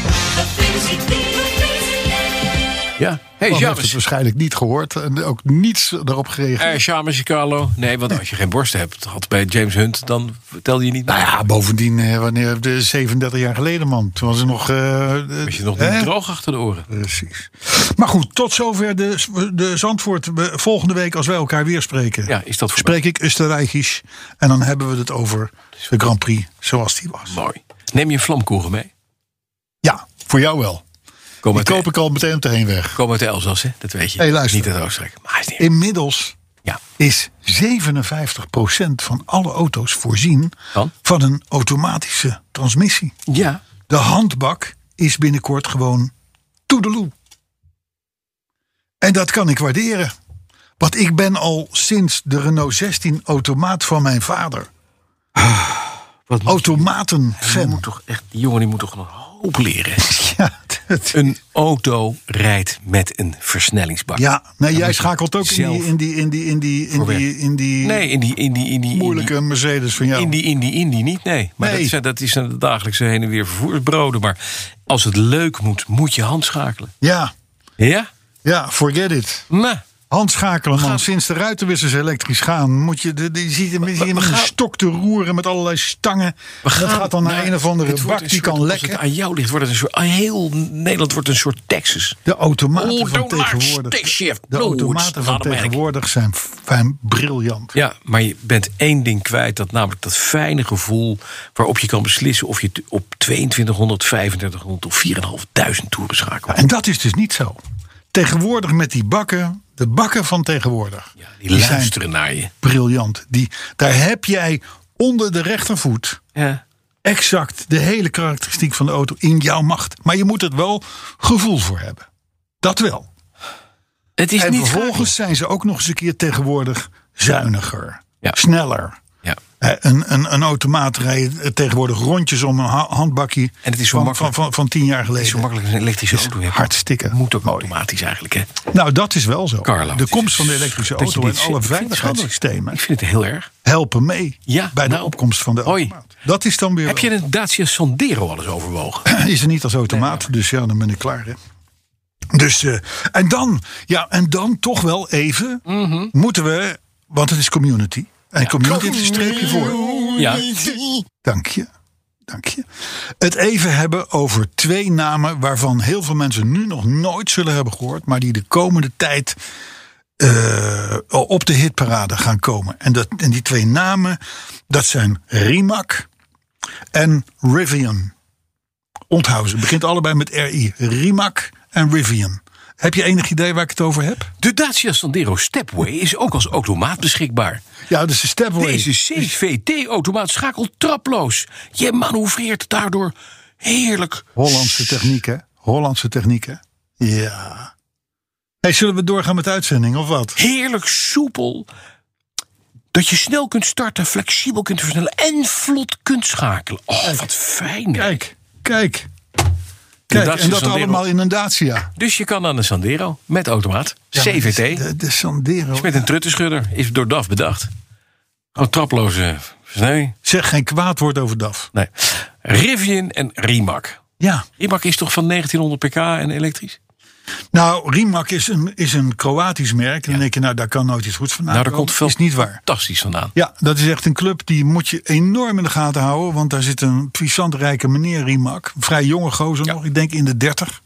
Ja, hey, Hij heeft het waarschijnlijk niet gehoord en ook niets erop gereageerd. James Carlo. Nee, want als je geen borst hebt had bij James Hunt, dan vertelde je niet. Nou ja, bovendien, wanneer 37 jaar geleden, man. Toen was er nog. Was je nog niet droog achter de oren. Precies. Maar goed, tot zover de Zandvoort. Volgende week, als wij elkaar weer spreken, ja, is dat voorbij. Spreek ik Oostenrijkisch. En dan hebben we het over de Grand Prix zoals die was. Mooi. Neem je een vlamkoegen mee? Ja, voor jou wel. Die koop ik al meteen op de heenweg. Kom uit de Elzas, hè? Dat weet je. Hey, luister. Niet uit Oostenrijk. Maar is niet. Inmiddels is 57% van alle auto's voorzien van een automatische transmissie. Ja. De handbak is binnenkort gewoon toedeloe. En dat kan ik waarderen. Want ik ben al sinds de Renault 16 automaat van mijn vader automaten-fan. Die jongen die moet toch een hoop leren. Ja, Een auto rijdt met een versnellingsbak. ja, nee, jij schakelt ook zelf in die moeilijke Mercedes van jou. In die niet, nee. Maar Nee. dat is een dagelijkse heen en weer vervoersbroden. Maar als het leuk moet je handschakelen. Ja, Ja? forget it. Nou, Handschakelen, man. Sinds de ruitenwissers elektrisch gaan, moet je je ziet hem met een stok te roeren met allerlei stangen. Dat gaat dan naar een of andere bak die kan lekken. Als het aan jou ligt, wordt het een soort. Heel Nederland wordt een soort Texas. De automaten van tegenwoordig zijn briljant. Ja, maar je bent één ding kwijt, dat namelijk dat fijne gevoel waarop je kan beslissen of je op 2200, 3500 of 4500 toeren schakelt. En dat is dus niet zo. Tegenwoordig met die bakken, de bakken van tegenwoordig. Ja, die luisteren naar je. Briljant. Daar heb jij onder de rechtervoet Ja. exact de hele karakteristiek van de auto in jouw macht. Maar je moet er wel gevoel voor hebben. Dat wel. Het is En niet vervolgens zijn ze ook nog eens een keer tegenwoordig zuiniger. Ja. Sneller. Ja. Een automaat rijdt tegenwoordig rondjes om een handbakje En het is zo makkelijk. van 10 jaar geleden. Het is zo makkelijk als een elektrische auto hebben. Hartstikke Moet ook mooi. automatisch eigenlijk, hè? Nou, dat is wel zo. Carlo, de het komst is van de elektrische dat je auto en dit alle zegt, ik vind het veiligheidssystemen Ik vind het heel erg. helpen mee Ja, bij de nou, opkomst van de hoi. automaat. Dat is dan weer Heb je een Dacia Sandero al eens overwogen? is er niet als automaat, dus ja, dan ben ik klaar. Hè. Dus, en dan toch wel even moeten we, want het is community. En community heeft een streepje voor. Ja. Dank je. Het even hebben over 2 namen waarvan heel veel mensen nu nog nooit zullen hebben gehoord, maar die de komende tijd op de hitparade gaan komen. En die 2 namen, dat zijn Rimac en Rivian. Onthouden ze. Het begint allebei met RI. Rimac en Rivian. Heb je enig idee waar ik het over heb? De Dacia Sandero Stepway is ook als automaat beschikbaar. Ja, dus de Stepway. Deze CVT-automaat schakelt traploos. Je manoeuvreert daardoor heerlijk. Hollandse techniek, hè? Ja. Hey, zullen we doorgaan met de uitzending, of wat? Heerlijk soepel. Dat je snel kunt starten, flexibel kunt versnellen en vlot kunt schakelen. Oh, wat fijn. Kijk, Dacia en dat Sandero. allemaal in een Dacia. Dus je kan aan een Sandero met automaat. Ja, CVT. De Sandero. Is met een truttenschudder. Is door DAF bedacht. Gewoon traploze versnelling. Zeg geen kwaad woord over DAF. Nee. Rivian en Rimac. Ja. Rimac is toch van 1900 pk en elektrisch? Nou, Rimac is een Kroatisch merk. En dan denk je, nou, daar kan nooit iets goeds vandaan Nou, daar komen. komt veel Is niet waar. fantastisch vandaan. Ja, dat is echt een club die moet je enorm in de gaten houden. Want daar zit een puissant rijke meneer Rimac. Een vrij jonge gozer nog, ik denk in de 30.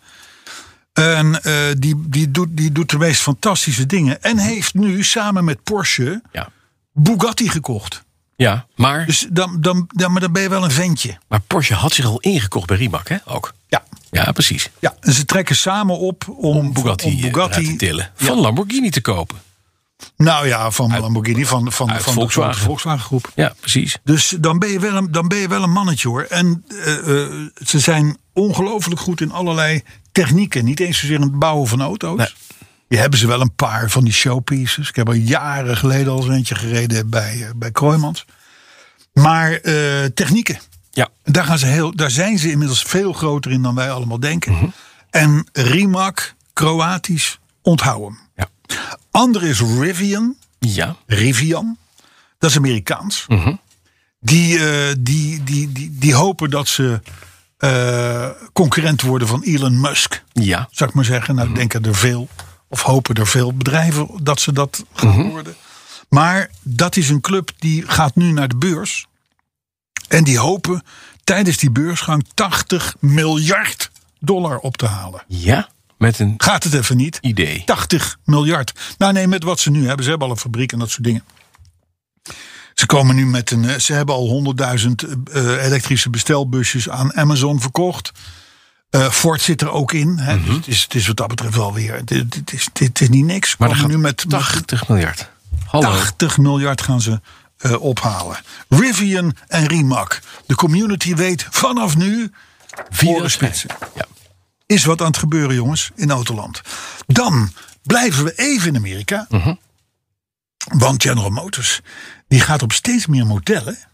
En die doet de meest fantastische dingen. En heeft nu samen met Porsche Bugatti gekocht. Ja, maar, Dus dan ben je wel een ventje. maar Porsche had zich al ingekocht bij Rimac, hè? Ook. Ja, precies. Ja, en ze trekken samen op om Bugatti te tillen. Van Lamborghini te kopen. Nou ja, van Lamborghini, van de Volkswagen groep. Ja, precies. Dus dan ben je wel een mannetje, hoor. En ze zijn ongelooflijk goed in allerlei technieken. Niet eens zozeer in het bouwen van auto's. Nee. Die hebben ze wel een paar van die showpieces. Ik heb al jaren geleden al eens eentje gereden bij Kroijmans. Maar technieken. Ja. Daar zijn ze inmiddels veel groter in dan wij allemaal denken. En Rimac, Kroatisch, onthoud hem. Ja. Ander is Rivian. Ja. Rivian. Dat is Amerikaans. Die hopen dat ze concurrent worden van Elon Musk. Ja. Zou ik maar zeggen. Nou, denken er veel. Of hopen er veel bedrijven dat ze dat gaan worden. Maar dat is een club die gaat nu naar de beurs. En die hopen tijdens die beursgang $80 miljard op te halen. Ja. Met een Gaat het even niet? idee. 80 miljard. Nou nee, met wat ze nu hebben. Ze hebben al een fabriek en dat soort dingen. Ze komen nu met ze hebben al 100.000 elektrische bestelbusjes aan Amazon verkocht. Ford zit er ook in. Hè. Dus het is wat dat betreft wel weer. Het is niet niks. Maar dan Komen gaat nu met 80 miljard. Hallo. 80 miljard gaan ze ophalen. Rivian en Rimac. De community weet vanaf nu Wie dat spitsen. Ja. Is wat aan het gebeuren, jongens, in Autoland. Dan blijven we even in Amerika. Want General Motors die gaat op steeds meer modellen. Ja.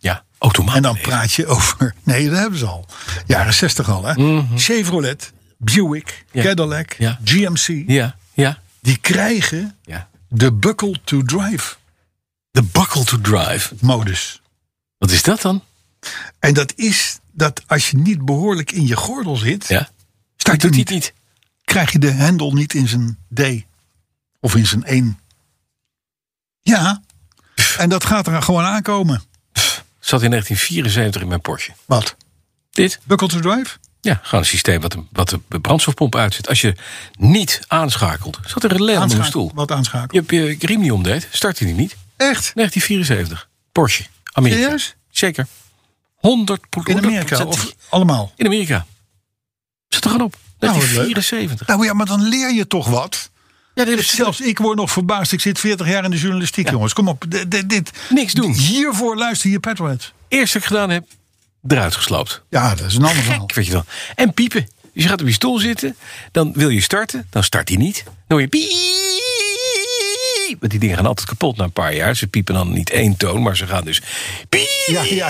Automaat. En dan praat je over... Nee, dat hebben ze al. Jaren 60 al, hè? Chevrolet, Buick, Cadillac, GMC. Ja. Die krijgen de buckle to drive. De buckle to drive. Modus. Wat is dat dan? En dat is dat als je niet behoorlijk in je gordel zit... Ja. Start doet hij hij niet. Krijg je de hendel niet in zijn D. Of in zijn 1. Ja. En dat gaat er gewoon aankomen. Zat in 1974 in mijn Porsche. Wat? Dit? Buckle to drive? Ja, gewoon een systeem wat de brandstofpomp uitzet. Als je niet aanschakelt, zat er een relais onder de stoel. Wat aanschakelen? Je riem niet omdeed, startte die niet. Echt? 1974. Porsche. Amerika. Serieus? Zeker. 100%. In Amerika of allemaal? In Amerika. Zat er gewoon op. 1974. Nou ja, maar dan leer je toch wat? Ja, dit is zelfs ik word nog verbaasd. Ik zit 40 jaar in de journalistiek, jongens. Kom op. Niks doen. Hiervoor luister je Petrolhead. Eerst wat ik gedaan heb, eruit gesloopt. Ja, dat is een ander verhaal. Weet je wel. En piepen. Dus je gaat op je stoel zitten. Dan wil je starten. Dan start hij niet. Dan hoor je piep. Want die dingen gaan altijd kapot na een paar jaar. Ze piepen dan niet één toon, maar ze gaan dus piep. Ja.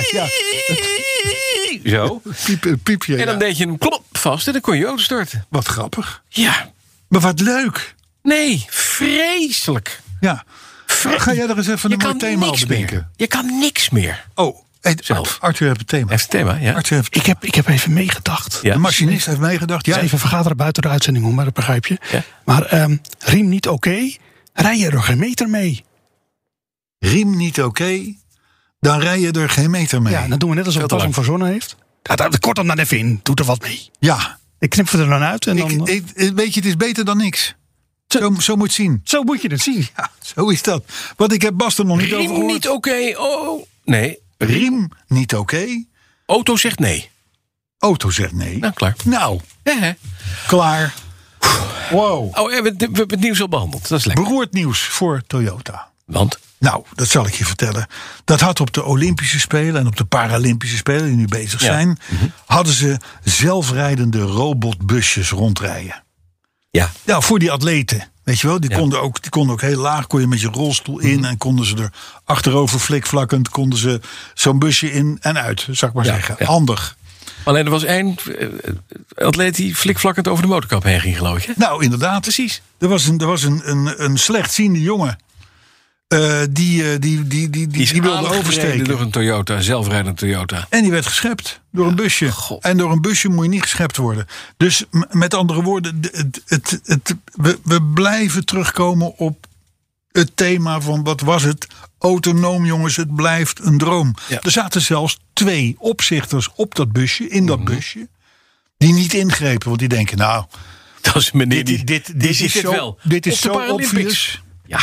Zo. Piepje. En dan deed je hem klop vast en dan kon je auto starten. Wat grappig. Ja. Maar wat leuk. Nee, vreselijk. Ja. Ga jij er eens even een mooi thema op bedenken? Meer. Je kan niks meer. Oh, zelf. Arthur heeft het thema. Heeft het thema, ja. Arthur heeft Ik heb even meegedacht. Ja. De machinist heeft meegedacht. Ja. Even vergaderen buiten de uitzending om, maar dat begrijp je. Ja. Maar riem niet oké, rij je er geen meter mee. Riem niet oké, dan rij je er geen meter mee. Ja, dan doen we net alsof het pas om verzonnen heeft. Kort hem dan even in, doet er wat mee. Ja. Ik knip er dan uit en dan... Weet je, het is beter dan niks. Zo moet je het zien. Zo moet je het zien. Ja, zo is dat. Want ik heb Bas er nog niet over Riem gehoord. niet oké. Oh. Nee. Riem niet oké. Auto zegt nee. Auto zegt nee. Nou, klaar. Nou, Ja. klaar. Wow. Oh, we hebben het nieuws al behandeld. Dat is lekker. Beroerd nieuws voor Toyota. Want? Nou, dat zal ik je vertellen. Dat had op de Olympische Spelen en op de Paralympische Spelen die nu bezig zijn, hadden ze zelfrijdende robotbusjes rondrijden. Ja. Nou, voor die atleten. Weet je wel, die konden ook heel laag. Kon je met je rolstoel in en konden ze er achterover flikvlakkend, konden ze zo'n busje in en uit, zou ik maar zeggen. Ja. Handig. Alleen er was één atleet die flikvlakkend over de motorkap heen ging, geloof ik. Hè? Nou, inderdaad. Precies. Er was een slechtziende jongen. Die wilde oversteken. Door een Toyota, zelfrijdende Toyota. En die werd geschept door een busje. God. En door een busje moet je niet geschept worden. Dus met andere woorden, we blijven terugkomen op het thema van wat was het? Autonoom, jongens, het blijft een droom. Ja. Er zaten zelfs 2 opzichters op dat busje, in dat busje, die niet ingrepen. Want die denken, nou, Dat is meneer dit ziet is het zo, wel. dit is Op de zo Paralympics. obvious. Ja.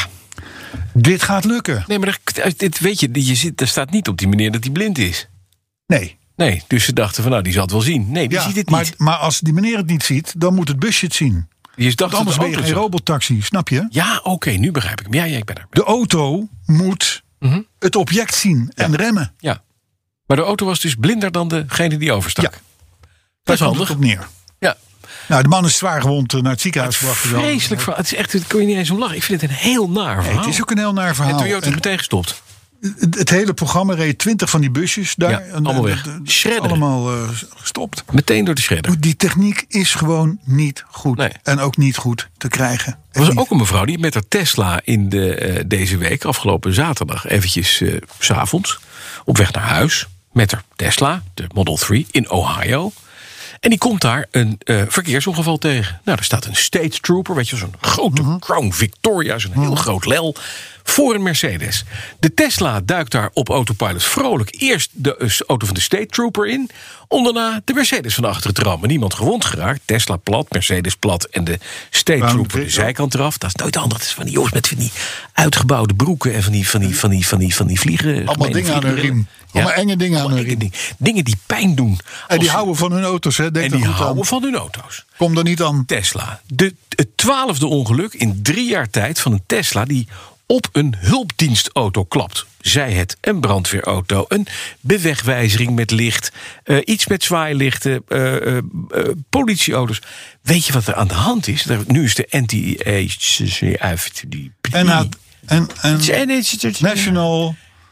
Dit gaat lukken. Nee, maar dit weet je, er staat niet op die meneer dat hij blind is. Nee. Nee, dus ze dachten van nou, die zal het wel zien. Nee, die ziet het niet. Maar als die meneer het niet ziet, dan moet het busje het zien. Je dacht Want anders ben je geen robottaxi, snap je? Ja, oké, nu begrijp ik hem. Ja, ik ben er. De auto moet het object zien en remmen. Ja. Maar de auto was dus blinder dan degene die overstak. Ja. Dat Daar is komt handig. het op neer. Ja. Nou, de man is zwaar gewond naar het ziekenhuis gebracht. Vreselijk verhaal. Het is echt, daar kon je niet eens om lachen. Ik vind het een heel naar verhaal. Het is ook een heel naar en verhaal. Toyota is meteen gestopt. Het hele programma reed 20 van die busjes daar. Ja, allemaal weg. Shredderen. Allemaal gestopt. Meteen door de shredder. Die techniek is gewoon niet goed. Nee. En ook niet goed te krijgen. Er was ook een mevrouw die met haar Tesla in deze week, afgelopen zaterdag, eventjes 's avonds, op weg naar huis met haar Tesla, de Model 3, in Ohio. En die komt daar een verkeersongeval tegen. Nou, er staat een State Trooper, weet je, zo'n grote Crown Victoria, zo'n heel groot lel, voor een Mercedes. De Tesla duikt daar op autopilot vrolijk eerst de auto van de State Trooper in, om daarna de Mercedes van achteren te rammen. Niemand gewond geraakt. Tesla plat, Mercedes plat en de State Trooper de zijkant eraf. Dat is nooit handig. Dat is van die jongens met van die uitgebouwde broeken en van die vliegen. Allemaal dingen aan hun riem. Allemaal enge dingen aan hun riem. Dingen die pijn doen. En die houden van hun auto's, hè? En die houden van hun auto's. Kom er niet aan. Tesla. Het 12e ongeluk in 3 jaar tijd van een Tesla die op een hulpdienstauto klapt. Zij het een brandweerauto, een bewegwijzering met licht, iets met zwaailichten, politieauto's. Weet je wat er aan de hand is? Nu is de NTSA, National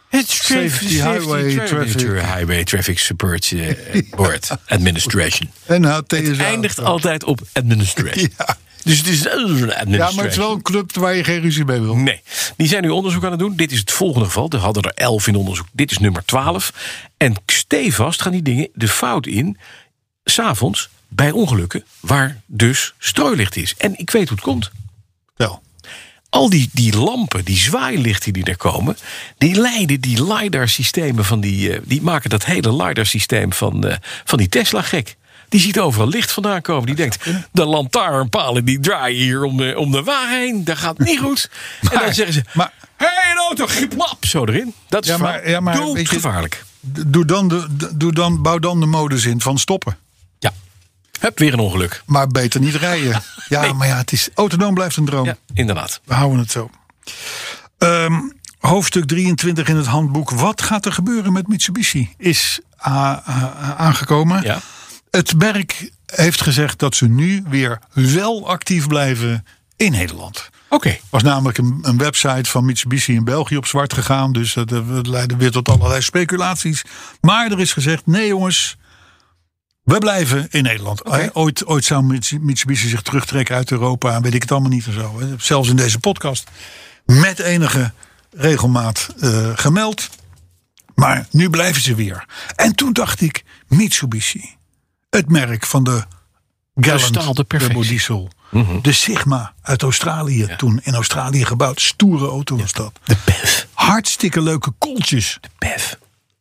Het Safety Highway Traffic Support Board Administration. En HTSA. Het eindigt altijd op administration. Ja. Dus het is een administration. Ja, maar het is wel een club waar je geen ruzie mee wil. Nee, die zijn nu onderzoek aan het doen. Dit is het volgende geval. Er hadden er 11 in onderzoek. Dit is nummer 12. En stevast gaan die dingen de fout in, 's avonds bij ongelukken waar dus strooilicht is. En ik weet hoe het komt. Wel. Al die lampen, die zwaailichten die er komen, die leiden die LiDAR-systemen van die maken dat hele LiDAR-systeem van die Tesla gek. Die ziet overal licht vandaan komen. Die denkt, de lantaarnpalen die draaien hier om de wagen heen. Dat gaat niet goed. En dan zeggen ze, een auto, geplap, zo erin. Dat is doodgevaarlijk. Bouw dan de modus in van stoppen. Ja, heb weer een ongeluk. Maar beter niet rijden. Ja, nee. Maar ja, het is autonoom blijft een droom. Ja, inderdaad. We houden het zo. Hoofdstuk 23 in het handboek. Wat gaat er gebeuren met Mitsubishi? Is aangekomen. Ja. Het merk heeft gezegd dat ze nu weer wel actief blijven in Nederland. Oké. Was namelijk een website van Mitsubishi in België op zwart gegaan. Dus dat leidde weer tot allerlei speculaties. Maar er is gezegd, nee jongens, we blijven in Nederland. Okay. Ooit zou Mitsubishi zich terugtrekken uit Europa. Weet ik het allemaal niet en zo. Zelfs in deze podcast met enige regelmaat gemeld. Maar nu blijven ze weer. En toen dacht ik, Mitsubishi, het merk van de Gallant Turbo Diesel. Mm-hmm. De Sigma uit Australië. Ja. Toen in Australië gebouwd. Stoere auto was dat. De PHEV. Hartstikke leuke koeltjes. De PHEV.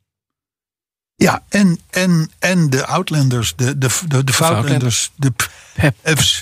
Ja, en de Outlanders. De Foutlanders. De PHEVs.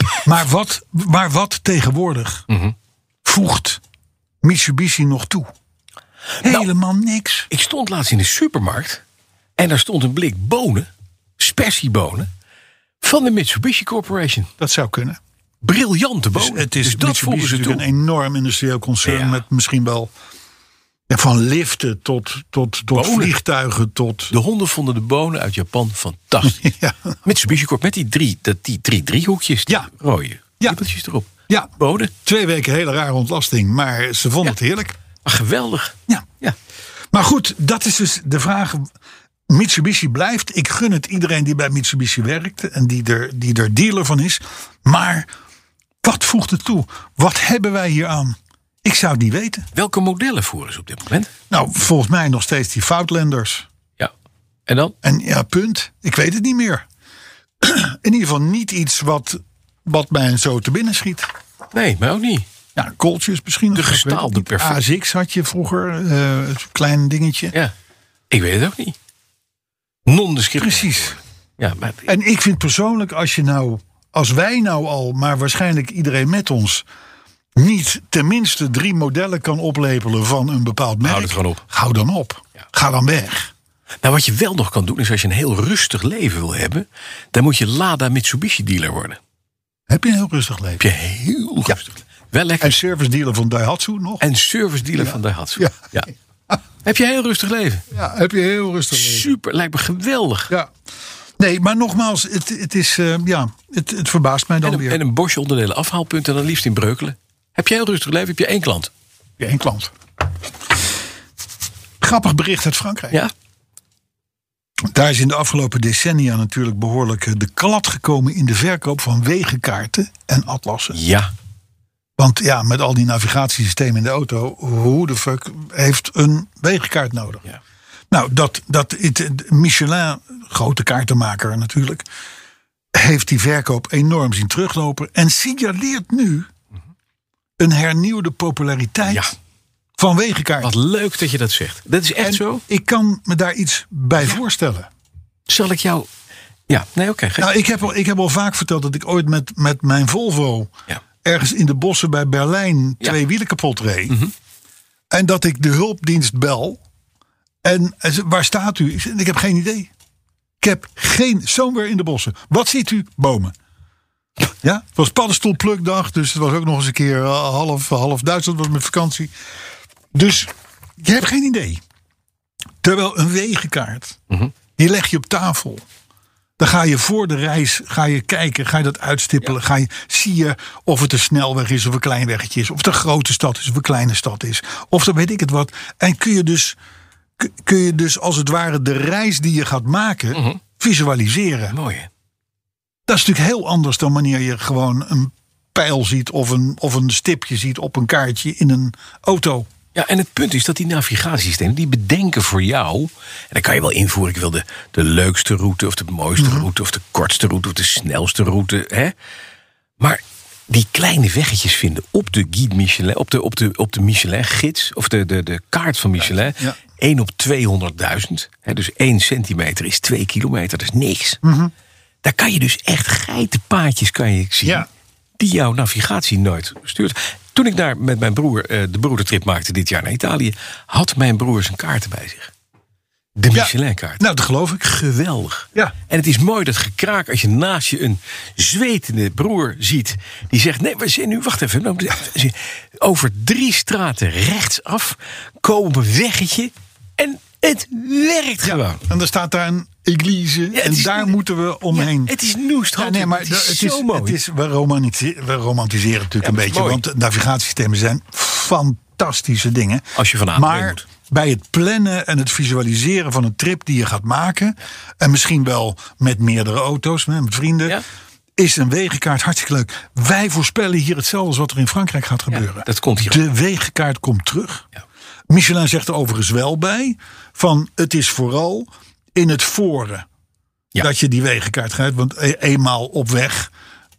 Maar wat tegenwoordig voegt Mitsubishi nog toe? Helemaal niks. Ik stond laatst in de supermarkt. En daar stond een blik bonen. Spersiebonen. Van de Mitsubishi Corporation. Dat zou kunnen. Briljante bonen. Dus het is dat voegen ze toe. Een enorm industrieel concern met misschien wel van liften tot vliegtuigen tot. De honden vonden de bonen uit Japan fantastisch. Ja. Mitsubishi Corporation met die drie driehoekjes, die rode wiepeltjes erop. Ja. Bonen. 2 weken hele rare ontlasting, maar ze vonden het heerlijk. Geweldig. Ja. Maar goed, dat is dus de vraag. Mitsubishi blijft. Ik gun het iedereen die bij Mitsubishi werkt en die er dealer van is. Maar wat voegt het toe? Wat hebben wij hier aan? Ik zou het niet weten. Welke modellen voeren ze op dit moment? Nou, volgens mij nog steeds die Foutlanders. Ja. En dan? En ja, punt. Ik weet het niet meer. In ieder geval niet iets wat mij zo te binnen schiet. Nee, mij ook niet. Ja, kooltjes misschien. De gestaalde perfect. ASX had je vroeger. Een klein dingetje. Ja. Ik weet het ook niet. Non-descript. Precies. Ja, maar en ik vind persoonlijk, als wij nou al, maar waarschijnlijk iedereen met ons, niet tenminste 3 modellen kan oplepelen van een bepaald merk. Houd het gewoon op. Hou dan op. Ja. Ga dan weg. Nou, wat je wel nog kan doen, is als je een heel rustig leven wil hebben, dan moet je Lada Mitsubishi dealer worden. Heb je een heel rustig leven? Heb je heel rustig leven. Wel lekker. En service dealer van Daihatsu nog? En service dealer van Daihatsu. Ja. Heb je een heel rustig leven? Ja, heb je heel rustig leven. Super, lijkt me geweldig. Ja. Nee, maar nogmaals, het is, het verbaast mij dan weer. En een Bosch onderdelen afhaalpunt en dan liefst in Breukelen. Heb je een heel rustig leven? Heb je 1 klant? Heb je 1 klant. Grappig bericht uit Frankrijk. Ja. Daar is in de afgelopen decennia natuurlijk behoorlijk de klad gekomen in de verkoop van wegenkaarten en atlassen. Ja. Want ja, met al die navigatiesystemen in de auto, hoe de fuck heeft een wegenkaart nodig? Ja. Nou, Michelin, grote kaartenmaker natuurlijk, heeft die verkoop enorm zien teruglopen en signaleert nu een hernieuwde populariteit van wegenkaarten. Wat leuk dat je dat zegt. Dat is echt zo. Ik kan me daar iets bij voorstellen. Zal ik jou... Ja, nee, oké. Nou, ik heb al vaak verteld dat ik ooit met mijn Volvo ergens in de bossen bij Berlijn 2 wielen kapot reed. Mm-hmm. En dat ik de hulpdienst bel. En waar staat u? Ik heb geen idee. Ik heb somewhere in de bossen. Wat ziet u? Bomen. Ja, het was paddenstoelplukdag. Dus het was ook nog eens een keer half Duitsland was met vakantie. Dus je hebt geen idee. Terwijl een wegenkaart, die leg je op tafel. Dan ga je voor de reis kijken, ga je dat uitstippelen. Zie je of het een snelweg is of een klein weggetje is. Of het een grote stad is of een kleine stad is. Of dan weet ik het wat. En kun je dus als het ware de reis die je gaat maken visualiseren. Mooi, hè? Dat is natuurlijk heel anders dan wanneer je gewoon een pijl ziet of een stipje ziet op een kaartje in een auto. Ja, en het punt is dat die navigatiesystemen, die bedenken voor jou. En dan kan je wel invoeren, ik wil de leukste route, of de mooiste route, of de kortste route, of de snelste route. Hè? Maar die kleine weggetjes vinden op de Guide Michelin, op de Michelin-gids, of de kaart van Michelin. Ja. 1 op 200.000. Dus 1 centimeter is 2 kilometer, dat is niks. Daar kan je dus echt geitenpaadjes zien. Ja. Die jouw navigatie nooit stuurt. Toen ik daar met mijn broer de broedertrip maakte dit jaar naar Italië, had mijn broer zijn kaarten bij zich. De Michelin-kaart. Nou, dat geloof ik. Geweldig. Ja. En het is mooi dat gekraak als je naast je een zwetende broer ziet. Die zegt, nee, we zijn nu, wacht even. Over 3 straten rechtsaf komen we een weggetje. En het werkt gewoon. En er staat daar een église en daar moeten we omheen. Het is Noestrand. Ja, maar het is zo mooi. We romantiseren natuurlijk een beetje. Mooi. Want navigatiesystemen zijn fantastische dingen. Als je vanavond maar moet. Bij het plannen en het visualiseren van een trip die je gaat maken, en misschien wel met meerdere auto's, met vrienden, is een wegenkaart hartstikke leuk. Wij voorspellen hier hetzelfde als wat er in Frankrijk gaat gebeuren. Ja, dat komt hier. De wegenkaart komt terug. Ja. Michelin zegt er overigens wel bij van het is vooral in het foren dat je die wegenkaart gaat. Want eenmaal op weg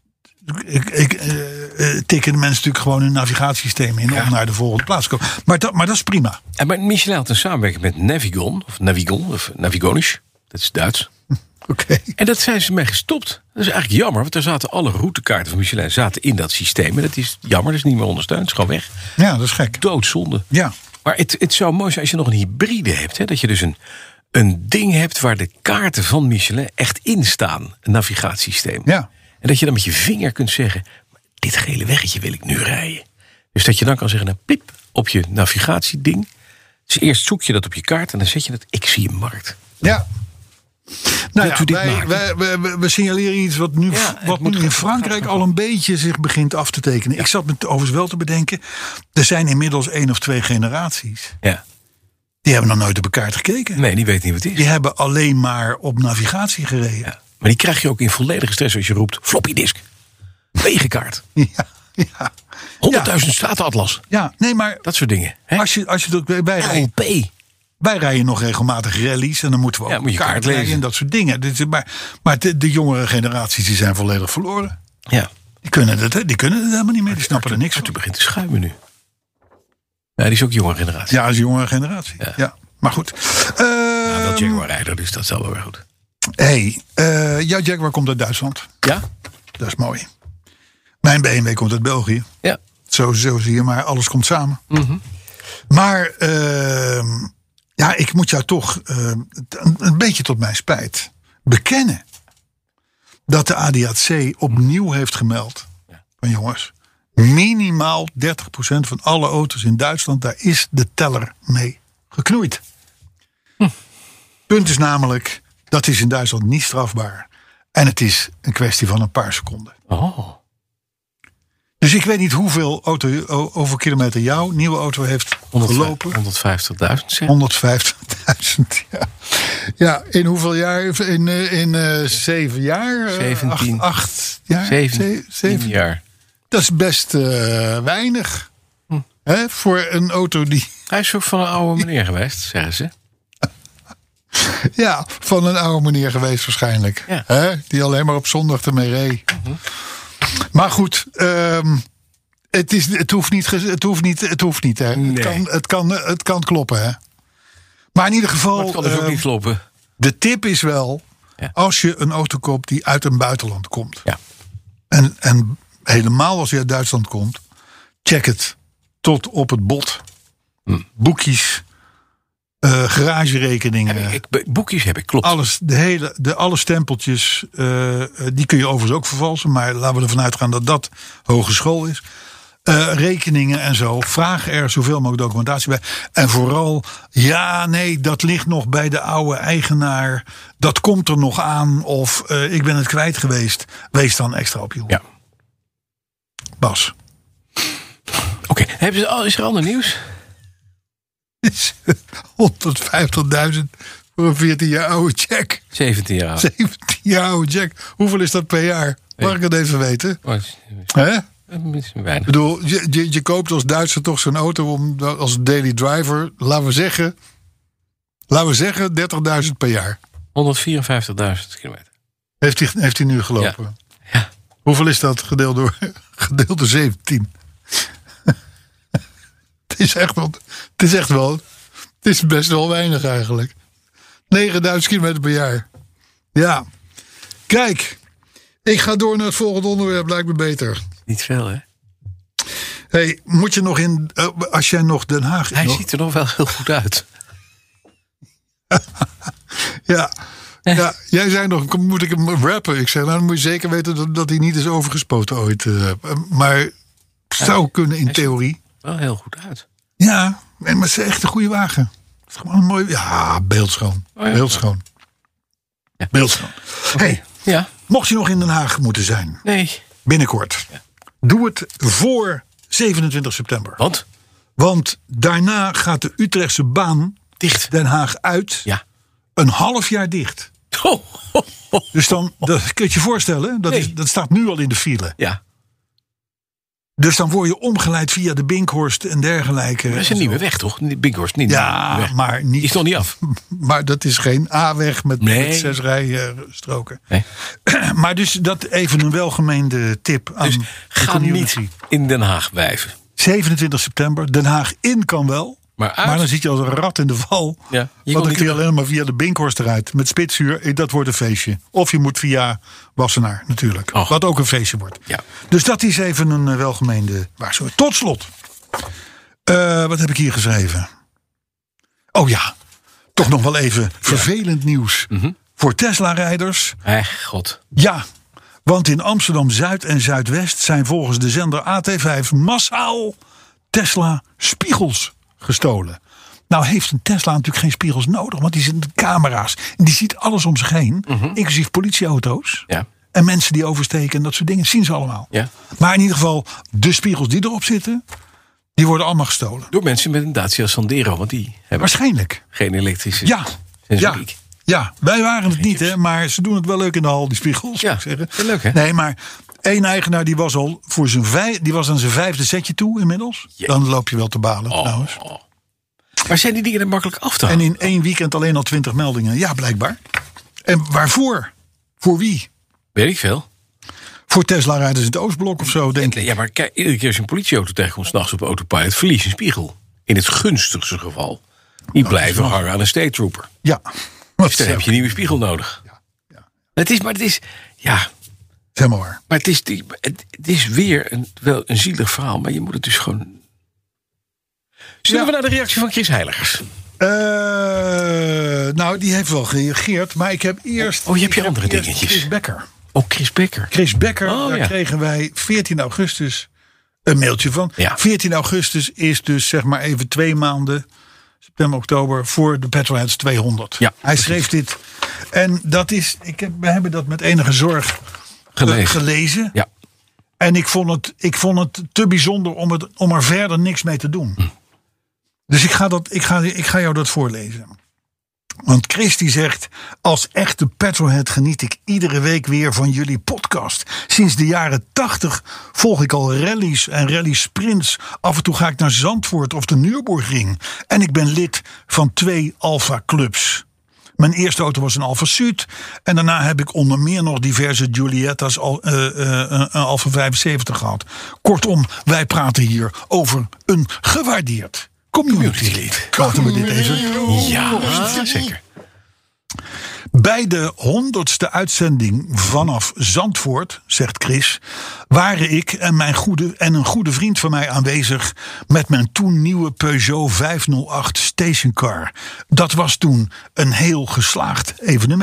tikken de mensen natuurlijk gewoon hun navigatiesysteem in om naar de volgende plaats te komen. Maar dat is prima. En maar Michelin had een samenwerking met Navigon of Navigonisch. Dat is Duits. Okay. En dat zijn ze mee gestopt. Dat is eigenlijk jammer, want daar zaten alle routekaarten van Michelin in dat systeem. En dat is jammer, dat is niet meer ondersteund. Het is gewoon weg. Ja, dat is gek. Doodzonde. Ja. Maar het zou mooi zijn als je nog een hybride hebt. Hè? Dat je dus een ding hebt waar de kaarten van Michelin echt in staan. Een navigatiesysteem. Ja. En dat je dan met je vinger kunt zeggen, dit gele weggetje wil ik nu rijden. Dus dat je dan kan zeggen, nou, piep, op je navigatieding. Dus eerst zoek je dat op je kaart en dan zet je het, ik zie een markt. Ja. Nou ja, we signaleren iets wat nu in Frankrijk al een beetje zich begint af te tekenen. Ja. Ik zat me overigens wel te bedenken, er zijn inmiddels 1 of 2 generaties. Ja. Die hebben nog nooit op een kaart gekeken. Nee, die weten niet wat het is. Die hebben alleen maar op navigatie gereden. Ja. Maar die krijg je ook in volledige stress als je roept floppy disk. Wegenkaart. Ja. 100.000 statenatlas. Ja, nee, maar dat soort dingen. Hè? Als je het bij LP. Wij rijden nog regelmatig rallies en dan moeten we ook moet je kaart lezen en dat soort dingen. Maar de jongere generaties die zijn volledig verloren. Ja. Die kunnen het helemaal niet meer. Die snappen er niks van. Toen begint te schuimen nu. Ja, die is ook jongere generatie. Ja, dat is jongere generatie. Ja. Maar goed. Wel Jaguar-rijder, dus dat is wel weer goed. Jouw Jaguar komt uit Duitsland. Ja? Dat is mooi. Mijn BMW komt uit België. Ja. Zo zie je maar, alles komt samen. Mm-hmm. Maar ik moet jou toch een beetje tot mijn spijt bekennen dat de ADAC opnieuw heeft gemeld van jongens, minimaal 30% van alle auto's in Duitsland, daar is de teller mee geknoeid. Punt is namelijk, dat is in Duitsland niet strafbaar. En het is een kwestie van een paar seconden. Oh. Dus ik weet niet hoeveel over kilometer jouw nieuwe auto heeft gelopen. 150.000 zeg. 150.000, ja. Ja, in hoeveel jaar? In 7 jaar? 17. 8 jaar? 7 jaar. Dat is best weinig. Hè, voor een auto die... Hij is ook van een oude meneer geweest, zeggen ze. Ja, van een oude meneer geweest waarschijnlijk. Ja. Hè, die alleen maar op zondag ermee reed. Maar goed, het hoeft niet. Hè. Nee. Het kan kloppen. Hè. Maar in ieder geval, maar het kan dus ook niet kloppen. De tip is wel, als je een auto koopt die uit een buitenland komt. Ja. En helemaal als je uit Duitsland komt, check het tot op het bot. Boekjes, garagerekeningen. Boekjes heb ik, klopt. Alles, alle stempeltjes, die kun je overigens ook vervalsen. Maar laten we ervan uitgaan dat dat hogeschool is. rekeningen en zo. Vraag er zoveel mogelijk documentatie bij. En vooral, dat ligt nog bij de oude eigenaar. Dat komt er nog aan. Of ik ben het kwijt geweest. Wees dan extra op je hoede. Ja. Bas. Oké, is er ander nieuws? Is 150.000 voor een 14 jaar oude check. 17 jaar oud. 17 jaar oude check. Hoeveel is dat per jaar? Mag ik het even weten? Hè? Weinig. Ik bedoel, je koopt als Duitser toch zo'n auto als daily driver. Laten we zeggen 30.000 per jaar. 154.000 kilometer. Heeft hij nu gelopen? Ja. Hoeveel is dat gedeeld door 17? Het is best wel weinig eigenlijk. 9.000 kilometer per jaar. Ja. Kijk, ik ga door naar het volgende onderwerp. Lijkt me beter. Niet veel, hè? Hey, moet je nog als jij nog Den Haag... Hij ziet er nog wel heel goed uit. Ja. Ja, jij zei nog, moet ik hem rappen? Ik zei, nou dan moet je zeker weten dat hij niet is overgespoten ooit. Maar het zou kunnen in theorie. Wel heel goed uit. Ja, maar het is echt een goede wagen. Het is gewoon een mooi... Ja, beeldschoon. Beeldschoon. Ja. Beeldschoon. Hey, ja. Mocht je nog in Den Haag moeten zijn... Nee. Binnenkort. Ja. Doe het voor 27 september. Want daarna gaat de Utrechtse baan dicht. Den Haag uit. Ja. Een half jaar dicht. Dus dan, dat kun je je voorstellen, dat staat nu al in de file. Ja. Dus dan word je omgeleid via de Binkhorst en dergelijke. Maar dat is een nieuwe weg, toch? Binkhorst niet. Ja, weg. Maar niet. Is nog niet af. Maar dat is geen A-weg met 6 rijstroken. Nee. Maar dus dat even een welgemeende tip aan de ga community. Niet in Den Haag wijven. 27 september, Den Haag in kan wel. Maar dan zit je als een rat in de val. Ja, want dan kun je alleen maar via de Binkhorst eruit. Met Spitsuur, dat wordt een feestje. Of je moet via Wassenaar natuurlijk. Och. Wat ook een feestje wordt. Ja. Dus dat is even een welgemeende waarschuwing. Tot slot. Wat heb ik hier geschreven? Oh ja, toch nog wel even vervelend nieuws. Voor Tesla-rijders. God. Ja, want in Amsterdam-Zuid en Zuidwest zijn volgens de zender AT5 massaal Tesla-spiegels gestolen. Nou heeft een Tesla natuurlijk geen spiegels nodig, want die zitten camera's. En die ziet alles om zich heen, inclusief politieauto's. Ja. En mensen die oversteken en dat soort dingen, zien ze allemaal. Ja. Maar in ieder geval, de spiegels die erop zitten, die worden allemaal gestolen. Door mensen met een Dacia Sandero, want die hebben waarschijnlijk geen elektrische sensoriek. Ja, wij waren het niet, hè, maar ze doen het wel leuk in de hal, die spiegels. Ja, ik zeggen. Leuk, hè? Nee, maar één eigenaar die was al die was aan zijn 5e setje toe inmiddels. Jee. Dan loop je wel te balen trouwens. Maar zijn die dingen er makkelijk af te halen? En in 1 weekend alleen al 20 meldingen. Ja, blijkbaar. En waarvoor? Voor wie? Weet ik veel. Voor Tesla-rijders in het Oostblok of zo, denk ik. Ja, maar kijk, iedere keer als je een politieauto tegenkomt 's nachts op Autopilot, verlies je een spiegel. In het gunstigste geval. Die blijven hangen aan een state trooper. Ja. Dus dan heb je een nieuwe spiegel nodig. Ja. Het is helemaal waar. Maar het is weer wel een zielig verhaal, maar je moet het dus gewoon... Zullen we naar de reactie van Chris Heiligers? Nou, die heeft wel gereageerd, maar ik heb eerst... je hebt je andere dingetjes. Chris Becker. Oh, Chris Becker. Daar kregen wij 14 augustus een mailtje van. Ja. 14 augustus is dus zeg maar even 2 maanden, september, oktober, voor de Petrolheads 200. Ja, hij schreef dit. En dat is, we hebben dat met enige zorg gelezen. Ja. En ik vond het te bijzonder om er verder niks mee te doen. Dus ik ga jou dat voorlezen. Want Chris die zegt: als echte petrolhead geniet ik iedere week weer van jullie podcast. Sinds de jaren 80 volg ik al rallies en rally-sprints. Af en toe ga ik naar Zandvoort of de Nürburgring. En ik ben lid van 2 Alfa-clubs. Mijn eerste auto was een Alfa Sud. En daarna heb ik onder meer nog diverse Giulietta's, een Alfa 75 gehad. Kortom, wij praten hier over een gewaardeerd community lid. Laten we dit even... Ja, zeker. Bij de 100ste uitzending vanaf Zandvoort, zegt Chris, waren ik en een goede vriend van mij aanwezig met mijn toen nieuwe Peugeot 508 stationcar. Dat was toen een heel geslaagd evenement.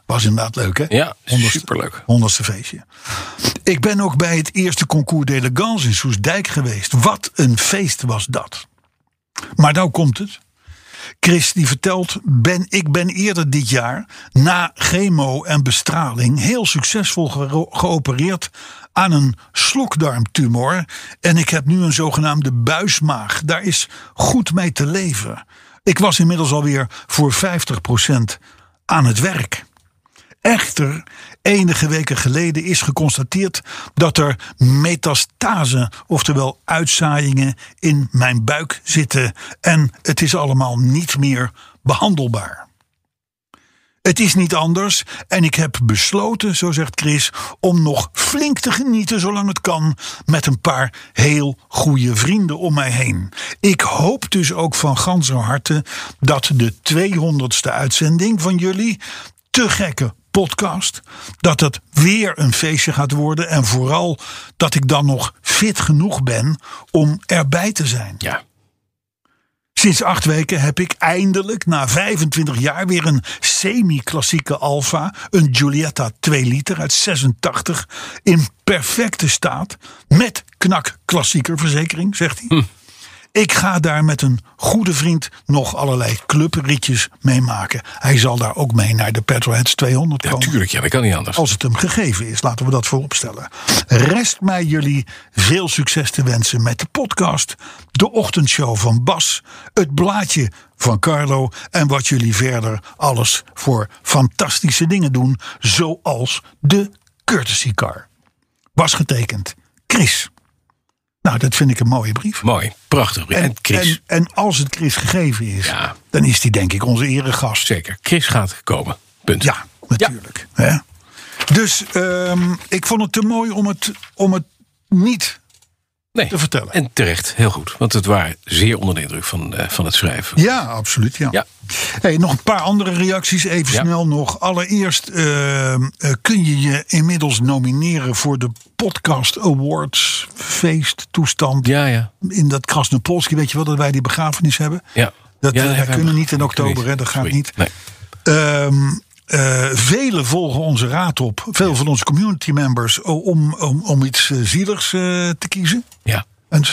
Was inderdaad leuk, hè? Ja, superleuk. 100ste feestje. Ik ben ook bij het eerste concours d'élégance in Soestdijk geweest. Wat een feest was dat. Maar nou komt het. Chris die vertelt, ik ben eerder dit jaar na chemo en bestraling heel succesvol geopereerd aan een slokdarmtumor. En ik heb nu een zogenaamde buismaag. Daar is goed mee te leven. Ik was inmiddels alweer voor 50% aan het werk. Echter, enige weken geleden is geconstateerd dat er metastase, oftewel uitzaaiingen, in mijn buik zitten. En het is allemaal niet meer behandelbaar. Het is niet anders en ik heb besloten, zo zegt Chris, om nog flink te genieten zolang het kan met een paar heel goede vrienden om mij heen. Ik hoop dus ook van ganser harte dat de 200ste uitzending van jullie, Te Gekke Podcast, dat het weer een feestje gaat worden en vooral dat ik dan nog fit genoeg ben om erbij te zijn. Ja. Sinds 8 weken heb ik eindelijk na 25 jaar weer een semi-klassieke Alfa, een Giulietta 2 liter uit 86, in perfecte staat, met knak-klassiekerverzekering, zegt hij. Ik ga daar met een goede vriend nog allerlei clubritjes mee maken. Hij zal daar ook mee naar de Petrolheads 200 komen. Natuurlijk, ja, dat kan niet anders. Als het hem gegeven is, laten we dat voorop stellen. Rest mij jullie veel succes te wensen met de podcast, de ochtendshow van Bas, het blaadje van Carlo en wat jullie verder alles voor fantastische dingen doen, zoals de Courtesy Car. Was getekend Chris. Nou, dat vind ik een mooie brief. Mooi, prachtig. En Chris. En als het Chris gegeven is, dan is die denk ik onze eregast. Zeker, Chris gaat komen. Punt. Ja, natuurlijk. Ja. Hè? Dus ik vond het te mooi om het niet te vertellen. En terecht, heel goed. Want het waren zeer onder de indruk van het schrijven. Ja, absoluut. Ja. Hey, nog een paar andere reacties, even snel nog. Allereerst kun je je inmiddels nomineren voor de Podcast Awards feesttoestand. Ja. In dat Krasnopolski, weet je wel, dat wij die begrafenis hebben. Ja. Wij kunnen niet in oktober, hè, dat gaat niet. Nee. Velen volgen onze raad op. Veel van onze community members om iets zieligs te kiezen. Ja.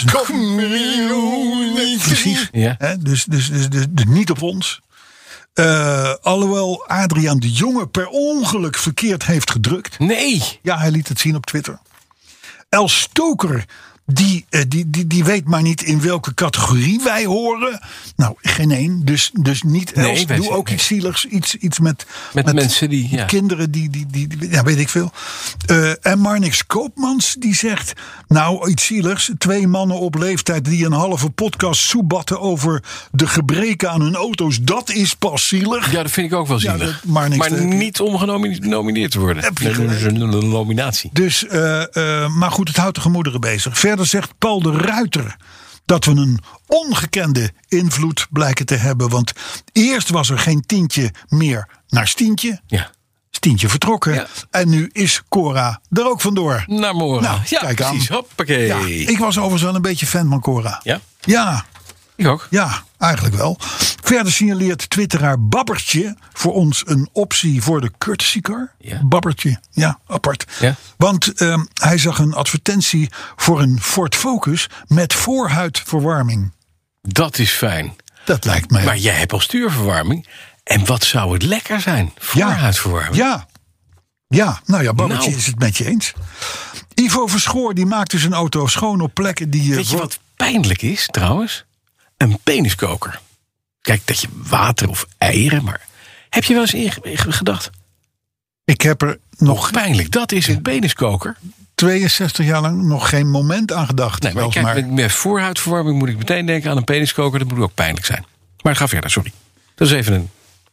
Precies. Ja. Dus niet op ons. Alhoewel Adriaan de Jonge per ongeluk verkeerd heeft gedrukt. Nee. Ja, hij liet het zien op Twitter. Els Stoker, die weet maar niet in welke categorie wij horen. Nou, geen één. Dus niet Els. Doe ook iets zieligs. Iets met mensen die... Kinderen die weet ik veel. En Marnix Koopmans die zegt, nou, iets zieligs. 2 mannen op leeftijd die een halve podcast soebatten over de gebreken aan hun auto's. Dat is pas zielig. Ja, dat vind ik ook wel zielig. Maar niet om genomineerd te worden. Een nominatie. Dus, maar goed, het houdt de gemoederen bezig. Verder zegt Paul de Ruiter dat we een ongekende invloed blijken te hebben. Want eerst was er geen Tientje meer naar Stientje. Ja. Stientje vertrokken. Ja. En nu is Cora er ook vandoor. Naar morgen. Nou, ja, kijk precies. aan. Hoppakee. Ja, ik was overigens wel een beetje fan van Cora. Ja? Ja. Ik ook. Ja, eigenlijk wel. Verder signaleert twitteraar Babbertje voor ons een optie voor de Courtesy Car. Ja. Babbertje, ja, apart. Ja. Want hij zag een advertentie voor een Ford Focus met voorhuidverwarming. Dat is fijn. Dat lijkt mij. Maar jij hebt al stuurverwarming. En wat zou het lekker zijn? Voorhuidverwarming. Ja, nou ja, Babbertje is het met je eens. Ivo Verschoor die maakte zijn auto schoon op plekken die je... Weet je wat pijnlijk is, trouwens? Een peniskoker. Kijk, dat je water of eieren, maar... Heb je wel eens gedacht? Ik heb er nog... Pijnlijk, dat is een peniskoker. 62 jaar lang nog geen moment aan gedacht. Nee, maar kijk, met voorhuidverwarming moet ik meteen denken aan een peniskoker. Dat moet ook pijnlijk zijn. Maar ga verder, sorry. Dat is even een...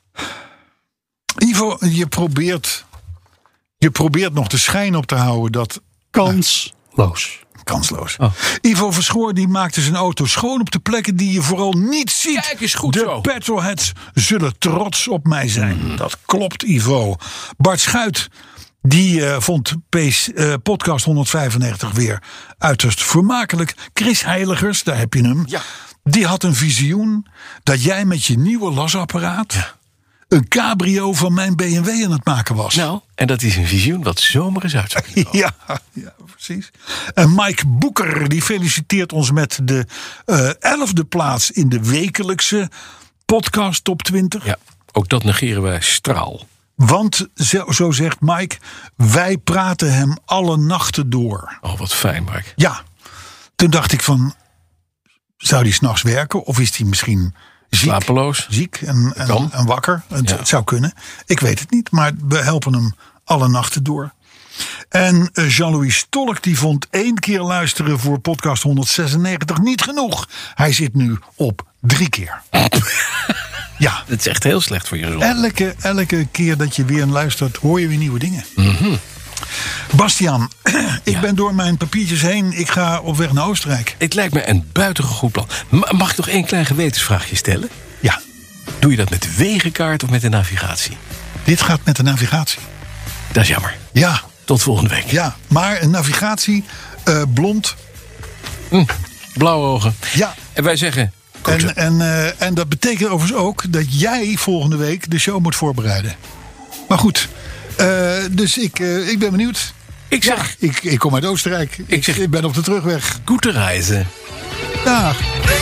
Ivo, je probeert nog de schijn op te houden dat... Kansloos. Oh. Ivo Verschoor die maakte zijn auto schoon op de plekken die je vooral niet ziet. Kijk, is goed de zo. Petrolheads zullen trots op mij zijn. Dat klopt, Ivo. Bart Schuit die vond podcast 195 weer uiterst vermakelijk. Chris Heiligers, daar heb je hem. Ja. Die had een visioen dat jij met je nieuwe lasapparaat... een cabrio van mijn BMW aan het maken was. Nou, en dat is een visioen wat zomaar eens uit zou kunnen komen. Ja, precies. En Mike Boeker die feliciteert ons met de 11e plaats in de wekelijkse podcast top 20. Ja, ook dat negeren wij straal. Want, zo zegt Mike, wij praten hem alle nachten door. Oh, wat fijn, Mark. Ja, toen dacht ik van, zou die 's nachts werken? Of is hij misschien ziek en wakker? Het zou kunnen. Ik weet het niet, maar we helpen hem alle nachten door. En Jean-Louis Stolk die vond 1 keer luisteren voor podcast 196 niet genoeg. Hij zit nu op 3 keer. Ja. Dat is echt heel slecht voor je gezondheid. Elke keer dat je weer luistert, hoor je weer nieuwe dingen. Mm-hmm. Bastiaan, ik ben door mijn papiertjes heen. Ik ga op weg naar Oostenrijk. Het lijkt me een buitengewoon goed plan. Mag ik nog 1 klein gewetensvraagje stellen? Ja. Doe je dat met de wegenkaart of met de navigatie? Dit gaat met de navigatie. Dat is jammer. Ja. Tot volgende week. Ja, maar een navigatie, blond. Blauwe ogen. Ja. En wij zeggen... En dat betekent overigens ook dat jij volgende week de show moet voorbereiden. Maar goed, dus ik ben benieuwd. Ik zeg... Ja, ik kom uit Oostenrijk. Ik ben op de terugweg. Goede reizen. Dag.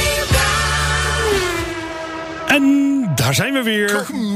En daar zijn we weer.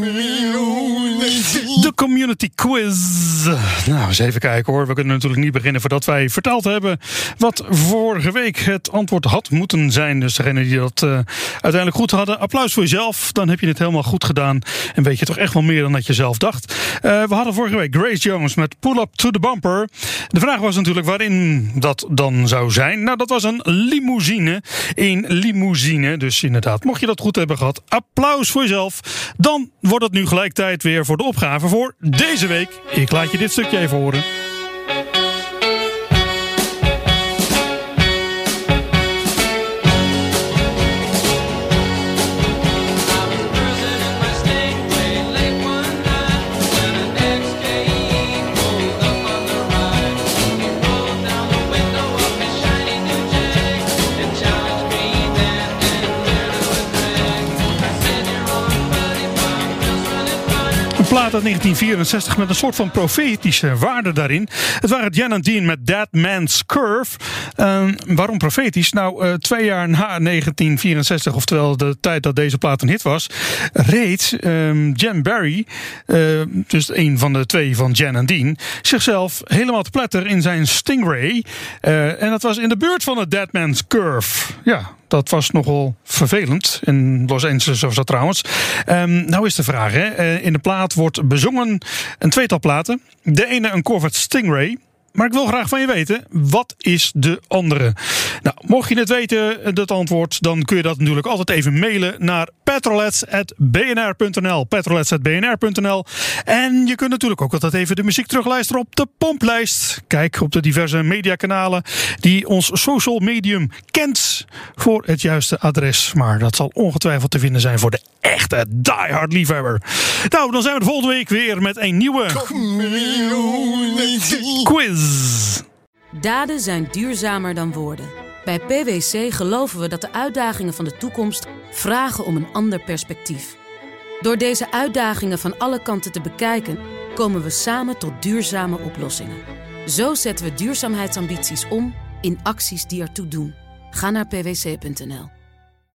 De community quiz. Nou, eens even kijken hoor. We kunnen natuurlijk niet beginnen voordat wij verteld hebben wat vorige week het antwoord had moeten zijn. Dus degenen die dat uiteindelijk goed hadden, applaus voor jezelf. Dan heb je het helemaal goed gedaan. En weet je toch echt wel meer dan dat je zelf dacht. We hadden vorige week Grace Jones met Pull Up to the Bumper. De vraag was natuurlijk waarin dat dan zou zijn. Nou, dat was een limousine. Een limousine. Dus inderdaad, mocht je dat goed hebben gehad, applaus voor jezelf. Dan wordt het nu gelijk tijd weer voor de opgave voor deze week. Ik laat je dit stukje even horen. Plaat uit 1964 met een soort van profetische waarde daarin. Het waren Jan en Dean met That Man's Curve. Waarom profetisch? Nou, 2 jaar na 1964, oftewel de tijd dat deze plaat een hit was, reed Jan Barry, dus een van de 2 van Jan en Dean, zichzelf helemaal te pletter in zijn Stingray. En dat was in de buurt van het That Man's Curve. Ja, dat was nogal vervelend. In Los Angeles was dat trouwens. Nou is de vraag, hè. In de plaat wordt bezongen een 2-tal platen. De ene een Corvette Stingray. Maar ik wil graag van je weten, wat is de andere? Nou, mocht je het weten, dat antwoord, dan kun je dat natuurlijk altijd even mailen naar petrolets@bnr.nl. petrolets@bnr.nl. En je kunt natuurlijk ook altijd even de muziek terugluisteren op de Pomplijst. Kijk op de diverse mediakanalen die ons social medium kent voor het juiste adres. Maar dat zal ongetwijfeld te vinden zijn voor de echte diehard liefhebber. Nou, dan zijn we de volgende week weer met een nieuwe quiz. Daden zijn duurzamer dan woorden. Bij PwC geloven we dat de uitdagingen van de toekomst vragen om een ander perspectief. Door deze uitdagingen van alle kanten te bekijken, komen we samen tot duurzame oplossingen. Zo zetten we duurzaamheidsambities om in acties die ertoe doen. Ga naar pwc.nl.